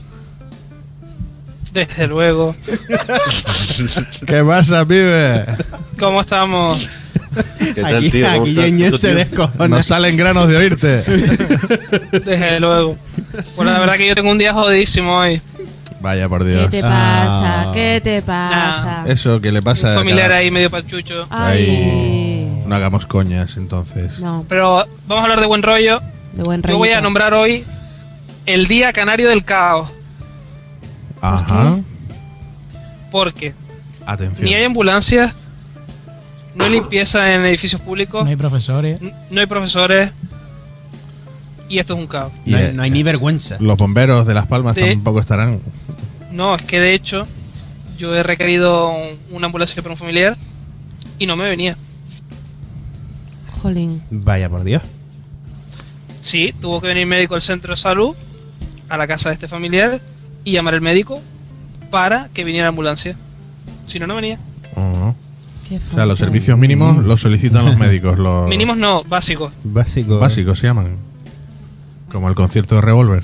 [SPEAKER 12] Desde luego.
[SPEAKER 7] ¿Qué pasa, pibe?
[SPEAKER 12] ¿Cómo estamos?
[SPEAKER 10] ¿Qué tal, tío? ¿Cómo
[SPEAKER 1] Aquí
[SPEAKER 10] estás?
[SPEAKER 1] Yeñez
[SPEAKER 10] ¿Tú,
[SPEAKER 1] se
[SPEAKER 10] tío?
[SPEAKER 1] descojona.
[SPEAKER 7] Nos salen granos de oírte.
[SPEAKER 12] Desde luego. Bueno, la verdad que yo tengo un día jodidísimo hoy.
[SPEAKER 7] Vaya, por
[SPEAKER 2] ¿Qué
[SPEAKER 7] Dios.
[SPEAKER 2] te pasa? ¿Qué te pasa?
[SPEAKER 7] Eso que le
[SPEAKER 12] Un
[SPEAKER 7] pasa...
[SPEAKER 12] familiar
[SPEAKER 7] cada-
[SPEAKER 12] ahí medio pachucho.
[SPEAKER 2] Ay.
[SPEAKER 7] No hagamos coñas, entonces.
[SPEAKER 2] No,
[SPEAKER 12] Pero vamos a hablar de buen rollo.
[SPEAKER 2] de buen
[SPEAKER 12] Yo voy a
[SPEAKER 2] rollito.
[SPEAKER 12] nombrar hoy el Día Canario del Caos.
[SPEAKER 7] Ajá.
[SPEAKER 12] Porque
[SPEAKER 7] Atención.
[SPEAKER 12] ni hay ambulancias, no hay limpieza en edificios públicos,
[SPEAKER 9] No hay profesores.
[SPEAKER 12] no hay profesores. Y esto es un caos.
[SPEAKER 7] Y,
[SPEAKER 1] No hay ni vergüenza.
[SPEAKER 7] los bomberos de Las Palmas
[SPEAKER 12] De-
[SPEAKER 7] tampoco estarán.
[SPEAKER 12] No, es que de hecho yo he requerido una ambulancia para un familiar y no me venía.
[SPEAKER 2] Jolín.
[SPEAKER 1] Vaya por Dios.
[SPEAKER 12] Sí, tuvo que venir médico al centro de salud, a la casa de este familiar, y llamar al médico para que viniera la ambulancia. Si no, no venía.
[SPEAKER 7] Oh.
[SPEAKER 2] Qué
[SPEAKER 7] O sea, los
[SPEAKER 2] fuerte.
[SPEAKER 7] servicios mínimos los solicitan los médicos. Los
[SPEAKER 12] Mínimos no, básicos.
[SPEAKER 1] Básico.
[SPEAKER 7] básicos se llaman. Como el concierto de Revolver.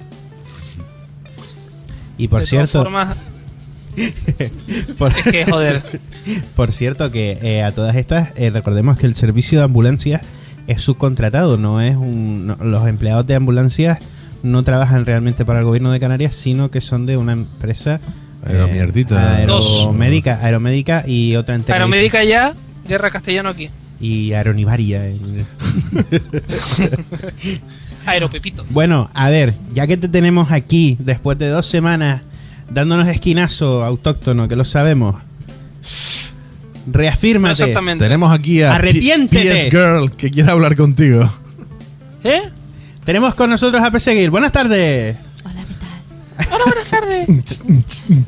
[SPEAKER 1] Y por
[SPEAKER 12] De
[SPEAKER 1] cierto,
[SPEAKER 12] todas formas,
[SPEAKER 1] por,
[SPEAKER 12] es que joder.
[SPEAKER 1] por cierto que a todas estas recordemos que el servicio de ambulancias es subcontratado, no es los empleados de ambulancias no trabajan realmente para el gobierno de Canarias, sino que son de una empresa
[SPEAKER 7] Aeromierdita.
[SPEAKER 1] aeromédica y otra en Tenerife.
[SPEAKER 12] Aeromédica ya, guerra castellano aquí.
[SPEAKER 1] Y aeronivaria.
[SPEAKER 12] Aeropepito.
[SPEAKER 1] Bueno, a ver, ya que te tenemos aquí después de 2 semanas dándonos esquinazo autóctono, que lo sabemos, reafírmate.
[SPEAKER 12] Exactamente.
[SPEAKER 7] Tenemos aquí a
[SPEAKER 1] Arrepiéntete.
[SPEAKER 7] PS Girl que quiere hablar contigo.
[SPEAKER 12] ¿Eh?
[SPEAKER 1] Tenemos con nosotros a Perseguir. Buenas tardes.
[SPEAKER 2] Hola, ¿qué tal?
[SPEAKER 12] Hola, buenas tardes.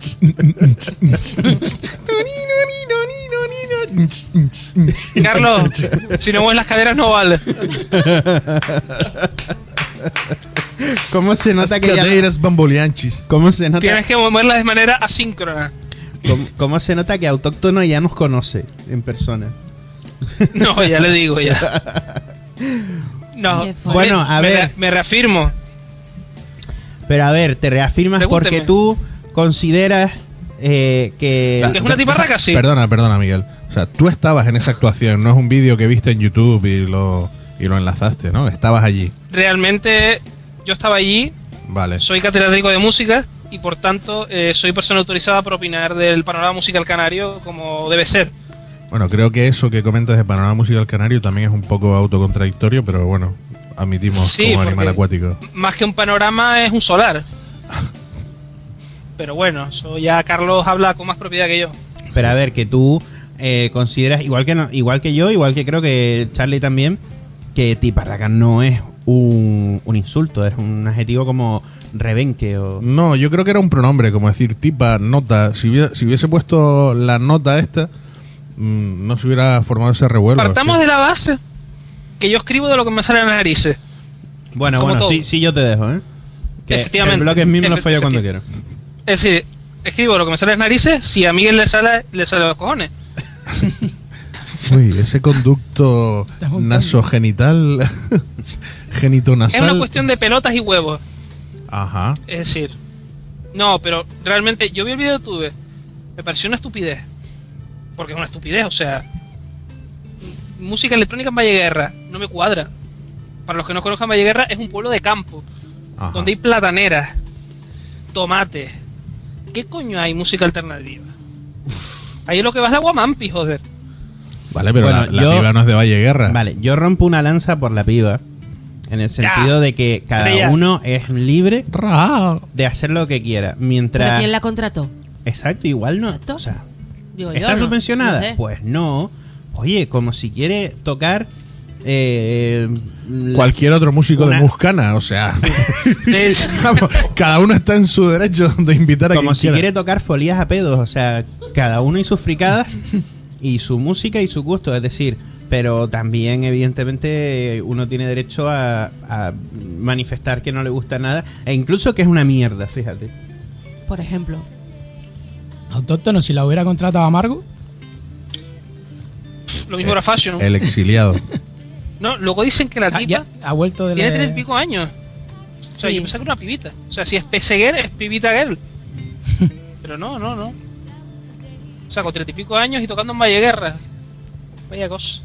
[SPEAKER 12] Carlos, si no mueves las caderas no vale.
[SPEAKER 1] ¿Cómo se nota
[SPEAKER 7] Las
[SPEAKER 1] que ya...
[SPEAKER 7] caderas bamboleanchis.
[SPEAKER 1] ¿Cómo se nota,
[SPEAKER 12] Tienes que moverlas de manera asíncrona.
[SPEAKER 1] cómo se nota que Autóctono ya nos conoce en persona?
[SPEAKER 12] No, ya le digo ya. No.
[SPEAKER 2] Qué fuerte.
[SPEAKER 1] Bueno, a ver.
[SPEAKER 12] Me reafirmo.
[SPEAKER 1] Pero a ver, te reafirmas
[SPEAKER 12] Pregúnteme.
[SPEAKER 1] porque tú consideras que...
[SPEAKER 12] ¿Que es una tiparraca? Sí.
[SPEAKER 7] Perdona, Miguel. O sea, tú estabas en esa actuación, no es un vídeo que viste en YouTube y lo enlazaste, ¿no? Estabas allí.
[SPEAKER 12] Realmente yo estaba allí,
[SPEAKER 7] Vale.
[SPEAKER 12] soy catedrático de música y por tanto soy persona autorizada para opinar del panorama musical canario como debe ser.
[SPEAKER 7] Bueno, creo que eso que comentas de Panorama Musical Canario también es un poco autocontradictorio, pero bueno, admitimos
[SPEAKER 12] Sí,
[SPEAKER 7] como animal
[SPEAKER 12] porque-
[SPEAKER 7] acuático.
[SPEAKER 12] Más que un panorama es un solar. Pero bueno, eso ya Carlos habla con más propiedad que yo.
[SPEAKER 1] Pero a ver, que tú consideras, igual que yo, igual que creo que Charlie también, que tiparraca no es un insulto, es un adjetivo como rebenque o...
[SPEAKER 7] No, yo creo que era un pronombre, como decir tipa, nota. Si hubiese puesto la nota esta, no se hubiera formado ese revuelo.
[SPEAKER 12] Partamos de la base que yo escribo de lo que me sale en las narices.
[SPEAKER 1] Bueno,
[SPEAKER 12] Como todo.
[SPEAKER 1] sí, yo te dejo, ¿eh? Que
[SPEAKER 12] Efectivamente.
[SPEAKER 1] el bloque es mío, me lo follo cuando
[SPEAKER 12] Efectivamente.
[SPEAKER 1] quiero.
[SPEAKER 12] Es decir, escribo lo que me sale en las narices, si a Miguel le sale los cojones.
[SPEAKER 7] Uy, ese conducto
[SPEAKER 9] juntando.
[SPEAKER 7] nasogenital, genitonasal.
[SPEAKER 12] Es una cuestión de pelotas y huevos.
[SPEAKER 7] Ajá.
[SPEAKER 12] Es decir, no, pero realmente yo vi el video de YouTube, me pareció una estupidez. Porque es una estupidez, o sea, música electrónica en Valleguerra no me cuadra. Para los que no conozcan Valleguerra, es un pueblo de campo,
[SPEAKER 7] Ajá.
[SPEAKER 12] donde hay plataneras, tomates. ¿Qué coño hay música alternativa? Ahí es lo que va es la Guamampi, joder.
[SPEAKER 7] Vale, pero
[SPEAKER 1] Bueno,
[SPEAKER 7] la
[SPEAKER 1] yo-
[SPEAKER 7] piba no es de Valle Guerra.
[SPEAKER 1] Vale, yo rompo una lanza por la piba, en el sentido de que cada
[SPEAKER 12] Estrella.
[SPEAKER 1] uno es libre
[SPEAKER 7] Ra.
[SPEAKER 1] de hacer lo que quiera.
[SPEAKER 2] ¿Pero
[SPEAKER 1] Mientras...
[SPEAKER 2] quién la contrató?
[SPEAKER 1] Exacto, igual no.
[SPEAKER 2] Exacto.
[SPEAKER 1] O sea,
[SPEAKER 2] Digo yo,
[SPEAKER 1] ¿está
[SPEAKER 2] ¿no?
[SPEAKER 1] subvencionada?
[SPEAKER 2] No sé.
[SPEAKER 1] Pues no. Oye, como si quiere tocar...
[SPEAKER 7] Cualquier otro músico
[SPEAKER 1] Una-
[SPEAKER 7] de Muscana, o sea,
[SPEAKER 12] Es-
[SPEAKER 7] vamos, cada uno está en su derecho de invitar a
[SPEAKER 1] como
[SPEAKER 7] quien
[SPEAKER 1] si
[SPEAKER 7] quiera.
[SPEAKER 1] quiere tocar folías a pedos. O sea, cada uno y sus fricadas y su música y su gusto. Es decir, pero también evidentemente uno tiene derecho a manifestar que no le gusta nada e incluso que es una mierda, fíjate.
[SPEAKER 2] Por ejemplo.
[SPEAKER 9] Autóctono, si la hubiera contratado a Margo,
[SPEAKER 12] lo mismo era Fashion.
[SPEAKER 7] El exiliado.
[SPEAKER 12] No, luego dicen que la
[SPEAKER 9] o sea,
[SPEAKER 12] tipa
[SPEAKER 9] ya ha vuelto de
[SPEAKER 12] tiene
[SPEAKER 9] la...
[SPEAKER 12] 30 y pico años. O sea,
[SPEAKER 2] Sí.
[SPEAKER 12] yo pensaba que era una pibita. O sea, si es Peseguer, es pibita girl. Pero no. O sea, con 30 y pico años y tocando en Valle Guerra. Vaya cosa.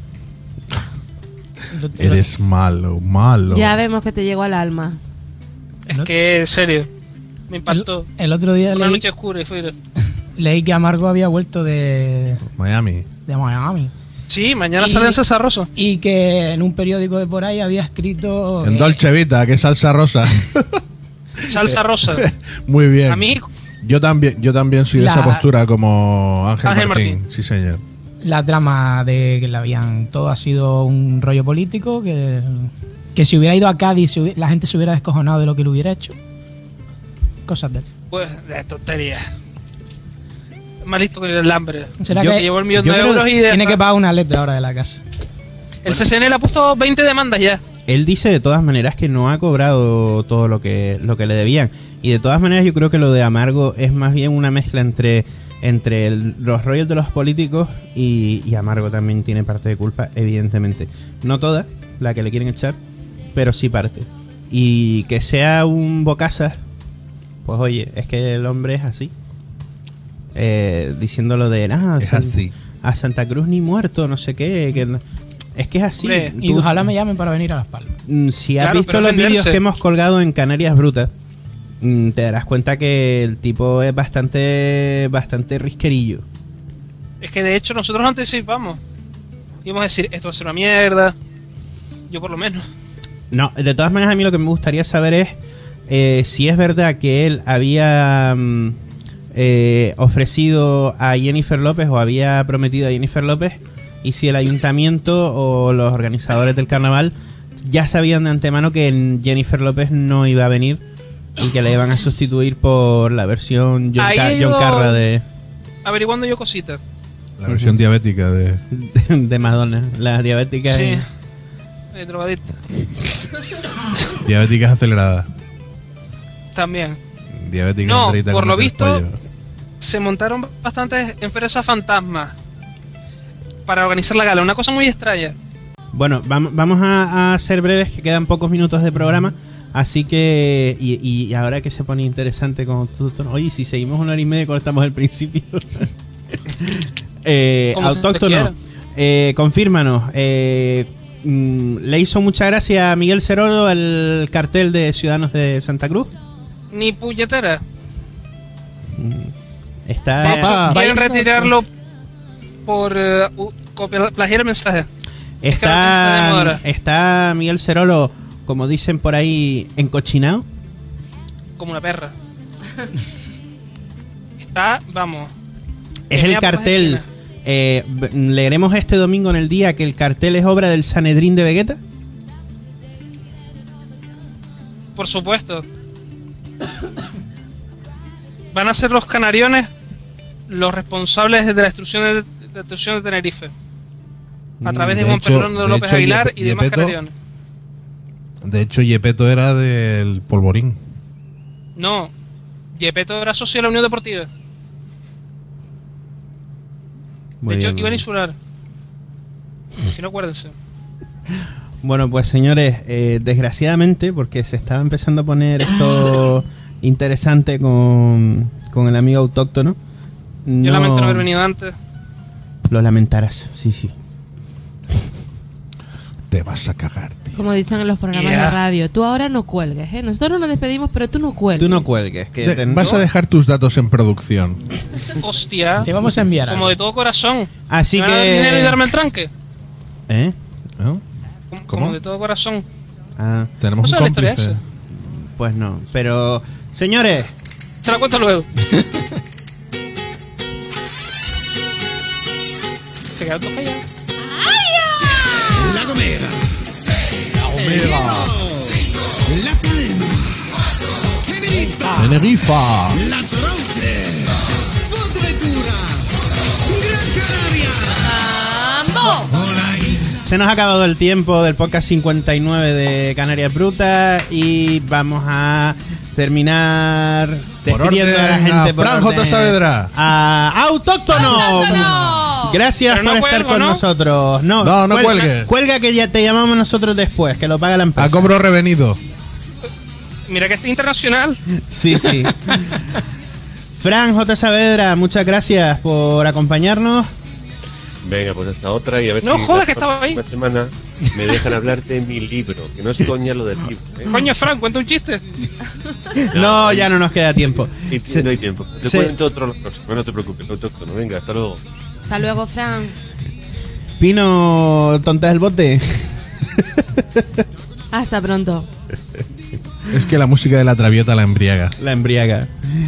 [SPEAKER 7] Eres malo.
[SPEAKER 2] Ya vemos que te llegó al alma.
[SPEAKER 12] Es que, en serio, me impactó.
[SPEAKER 9] El otro día
[SPEAKER 12] Una
[SPEAKER 9] leí,
[SPEAKER 12] noche oscura y fue...
[SPEAKER 9] leí que Amargo había vuelto de
[SPEAKER 7] Miami.
[SPEAKER 9] Miami.
[SPEAKER 12] Sí, mañana
[SPEAKER 9] Y-
[SPEAKER 12] sale en César Rosso.
[SPEAKER 9] Y que en un periódico de por ahí había escrito...
[SPEAKER 7] En Dolce Vita, que es salsa rosa.
[SPEAKER 12] Salsa rosa.
[SPEAKER 7] Muy bien.
[SPEAKER 12] A mí,
[SPEAKER 7] Yo también soy de
[SPEAKER 9] La-
[SPEAKER 7] esa postura como Ángel
[SPEAKER 12] Ángel
[SPEAKER 7] Martín.
[SPEAKER 12] Martín.
[SPEAKER 7] Sí, señor.
[SPEAKER 9] la trama de que la habían... Todo ha sido un rollo político, que si hubiera ido a Cádiz la gente se hubiera descojonado de lo que le hubiera hecho. Cosas de él.
[SPEAKER 12] pues, de tontería. Más listo que el hambre.
[SPEAKER 9] ¿Será
[SPEAKER 12] Se
[SPEAKER 9] que
[SPEAKER 12] llevó el millón
[SPEAKER 1] yo
[SPEAKER 12] de
[SPEAKER 1] creo
[SPEAKER 12] euros y
[SPEAKER 9] tiene que pagar una letra ahora de la casa?
[SPEAKER 12] el CCN le ha puesto 20 demandas ya.
[SPEAKER 1] Él dice de todas maneras que no ha cobrado todo lo que le debían. Y de todas maneras yo creo que lo de Amargo es más bien una mezcla entre los rollos de los políticos y Amargo también tiene parte de culpa, evidentemente. No toda, la que le quieren echar, pero sí parte. Y que sea un bocazas, pues oye, es que el hombre es así. Diciéndolo de
[SPEAKER 7] Es así.
[SPEAKER 1] a Santa Cruz ni muerto, no sé qué. Es que es así.
[SPEAKER 12] Hombre,
[SPEAKER 9] Y ojalá me llamen para venir a Las Palmas.
[SPEAKER 1] Si has
[SPEAKER 12] Claro,
[SPEAKER 1] visto
[SPEAKER 12] pero
[SPEAKER 1] los
[SPEAKER 12] venderse.
[SPEAKER 1] vídeos que hemos colgado en Canarias Brutas, te darás cuenta que el tipo es bastante risquerillo.
[SPEAKER 12] Es que de hecho nosotros antes sí, vamos. Íbamos a decir, esto va a ser una mierda. Yo por lo menos.
[SPEAKER 1] No, de todas maneras a mí lo que me gustaría saber es si es verdad que él había ofrecido a Jennifer López o había prometido a Jennifer López, y si el ayuntamiento o los organizadores del carnaval ya sabían de antemano que Jennifer López no iba a venir y que la iban a sustituir por la versión John,
[SPEAKER 12] Ahí
[SPEAKER 1] John
[SPEAKER 12] yo-
[SPEAKER 1] Carra de
[SPEAKER 12] Averiguando yo cositas.
[SPEAKER 7] La versión diabética
[SPEAKER 1] de Madonna, la diabética.
[SPEAKER 12] Sí. Drogadicta.
[SPEAKER 7] Diabéticas aceleradas.
[SPEAKER 12] También.
[SPEAKER 7] Diabética
[SPEAKER 12] No,
[SPEAKER 7] Andreita
[SPEAKER 12] por
[SPEAKER 7] con
[SPEAKER 12] lo
[SPEAKER 7] el
[SPEAKER 12] visto-
[SPEAKER 7] pollo.
[SPEAKER 12] Se montaron bastantes empresas fantasmas para organizar la gala. Una cosa muy extraña.
[SPEAKER 1] Bueno, vamos a ser breves, que quedan pocos minutos de programa. Así que, y ahora que se pone interesante con todo. Oye, si seguimos una hora y media, cortamos el principio.
[SPEAKER 12] Como
[SPEAKER 1] Autóctono, confírmanos. ¿Le hizo mucha gracia a Miguel Cerolo el cartel de Ciudadanos de Santa Cruz?
[SPEAKER 12] Ni puñetera.
[SPEAKER 1] Está.
[SPEAKER 7] Papá.
[SPEAKER 12] Quieren retirarlo por plagiar el mensaje. Es que no tenemos ahora.
[SPEAKER 1] Está Miguel Cerolo, como dicen por ahí, encochinado.
[SPEAKER 12] Como una perra. Está, vamos.
[SPEAKER 1] Es el cartel. Leeremos este domingo en el día que el cartel es obra del Sanedrín de Vegeta.
[SPEAKER 12] Por supuesto. Van a ser los canariones los responsables de la destrucción de Tenerife. A través de Juan Pedro López Aguilar y demás canariones.
[SPEAKER 7] De hecho, Yepeto era del Polvorín.
[SPEAKER 12] No. Yepeto era socio de la Unión Deportiva.
[SPEAKER 1] Muy
[SPEAKER 12] De hecho,
[SPEAKER 1] bien,
[SPEAKER 12] iban a
[SPEAKER 1] muy
[SPEAKER 12] insular. Si no, acuérdense.
[SPEAKER 1] Bueno, pues señores, desgraciadamente, porque se estaba empezando a poner esto interesante con el amigo autóctono.
[SPEAKER 12] Yo lamento no haber venido antes.
[SPEAKER 1] Lo lamentarás, sí, sí.
[SPEAKER 7] Te vas a cagar, tío.
[SPEAKER 2] Como dicen en los programas de radio, tú ahora no cuelgues, ¿eh? Nosotros no nos despedimos, pero tú no cuelgues.
[SPEAKER 1] Tú no cuelgues. Que
[SPEAKER 7] Vas a dejar tus datos en producción.
[SPEAKER 12] Hostia.
[SPEAKER 9] Te vamos a enviar
[SPEAKER 12] Como de todo corazón.
[SPEAKER 1] Así
[SPEAKER 12] ¿Me van a dar
[SPEAKER 1] que-
[SPEAKER 12] dinero y darme el tranque?
[SPEAKER 1] ¿Eh?
[SPEAKER 7] ¿No?
[SPEAKER 12] Como de todo corazón.
[SPEAKER 1] Ah,
[SPEAKER 7] Tenemos
[SPEAKER 12] ¿No
[SPEAKER 7] un
[SPEAKER 12] sabes la historia
[SPEAKER 7] cómplice.
[SPEAKER 12] esa?
[SPEAKER 1] pues no. Pero, señores,
[SPEAKER 12] Se la cuento luego. Se quedaron todos callados.
[SPEAKER 8] La Gomera. La Palma. Tenerife.
[SPEAKER 7] Tenerife.
[SPEAKER 8] Lanzarote. Fuerteventura. Gran Canaria. Hola, Isla.
[SPEAKER 1] se nos ha acabado el tiempo del podcast 59 de Canarias Brutas y vamos a terminar
[SPEAKER 7] Por
[SPEAKER 1] despidiendo a la
[SPEAKER 7] orden,
[SPEAKER 1] gente.
[SPEAKER 7] a Fran J. Saavedra.
[SPEAKER 1] A Autóctono.
[SPEAKER 2] ¡Autóctono!
[SPEAKER 1] Gracias
[SPEAKER 12] Pero no
[SPEAKER 1] por estar
[SPEAKER 12] cuelgo,
[SPEAKER 1] con
[SPEAKER 12] ¿no?
[SPEAKER 1] nosotros. No,
[SPEAKER 7] No cuelgues.
[SPEAKER 1] Cuelga que ya te llamamos nosotros después, que lo paga la empresa.
[SPEAKER 7] A cobro revenido.
[SPEAKER 12] Mira que este internacional.
[SPEAKER 1] Sí. Fran J. Saavedra, muchas gracias por acompañarnos.
[SPEAKER 10] Venga, pues hasta otra y a ver
[SPEAKER 12] No
[SPEAKER 10] si
[SPEAKER 12] jodas
[SPEAKER 10] la
[SPEAKER 12] que estaba ahí.
[SPEAKER 10] próxima semana me dejan hablar de mi libro, que no es coña lo del libro.
[SPEAKER 12] Coño, Fran, cuenta un chiste.
[SPEAKER 1] No, ya no nos queda tiempo.
[SPEAKER 10] No hay tiempo. Te
[SPEAKER 1] Sí.
[SPEAKER 10] cuento otro la próxima, no te preocupes, lo autóctono. Venga, hasta luego.
[SPEAKER 2] Hasta luego, Fran.
[SPEAKER 1] Pino, tontas del bote.
[SPEAKER 2] Hasta pronto.
[SPEAKER 7] Es que la música de la Traviata la embriaga.
[SPEAKER 1] La embriaga.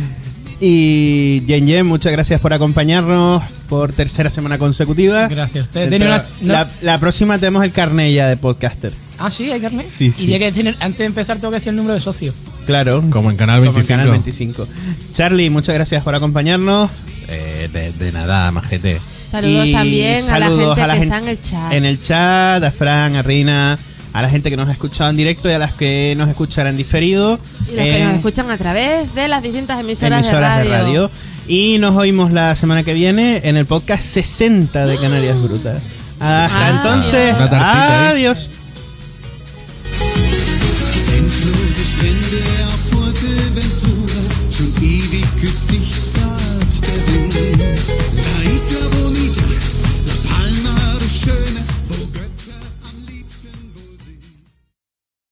[SPEAKER 1] Y Yen, muchas gracias por acompañarnos por tercera semana consecutiva.
[SPEAKER 9] Gracias a ustedes.
[SPEAKER 1] La próxima tenemos el carnet ya de podcaster.
[SPEAKER 9] Ah, sí, hay carnet.
[SPEAKER 1] Sí.
[SPEAKER 9] Y tiene que tener, antes de empezar tengo que decir el número de socio.
[SPEAKER 1] Claro.
[SPEAKER 7] Como en Canal 25.
[SPEAKER 1] Como en Canal 25. Charlie, muchas gracias por acompañarnos.
[SPEAKER 7] De nada, majete.
[SPEAKER 2] Saludos
[SPEAKER 1] Y
[SPEAKER 2] también a la
[SPEAKER 1] saludos
[SPEAKER 2] gente
[SPEAKER 1] a la
[SPEAKER 2] que
[SPEAKER 1] gente
[SPEAKER 2] está en el chat.
[SPEAKER 1] En el chat, a Fran, a Rina, a la gente que nos ha escuchado en directo y a las que nos escucharán diferido.
[SPEAKER 2] Y los que nos escuchan a través de las distintas emisoras de radio.
[SPEAKER 1] Y nos oímos la semana que viene en el podcast 60 de Canarias Brutas. Hasta entonces,
[SPEAKER 7] Una tartita,
[SPEAKER 1] adiós.
[SPEAKER 8] Endlose Strände auf Fuerteventura, schon ewig küsst dich zart der Wind.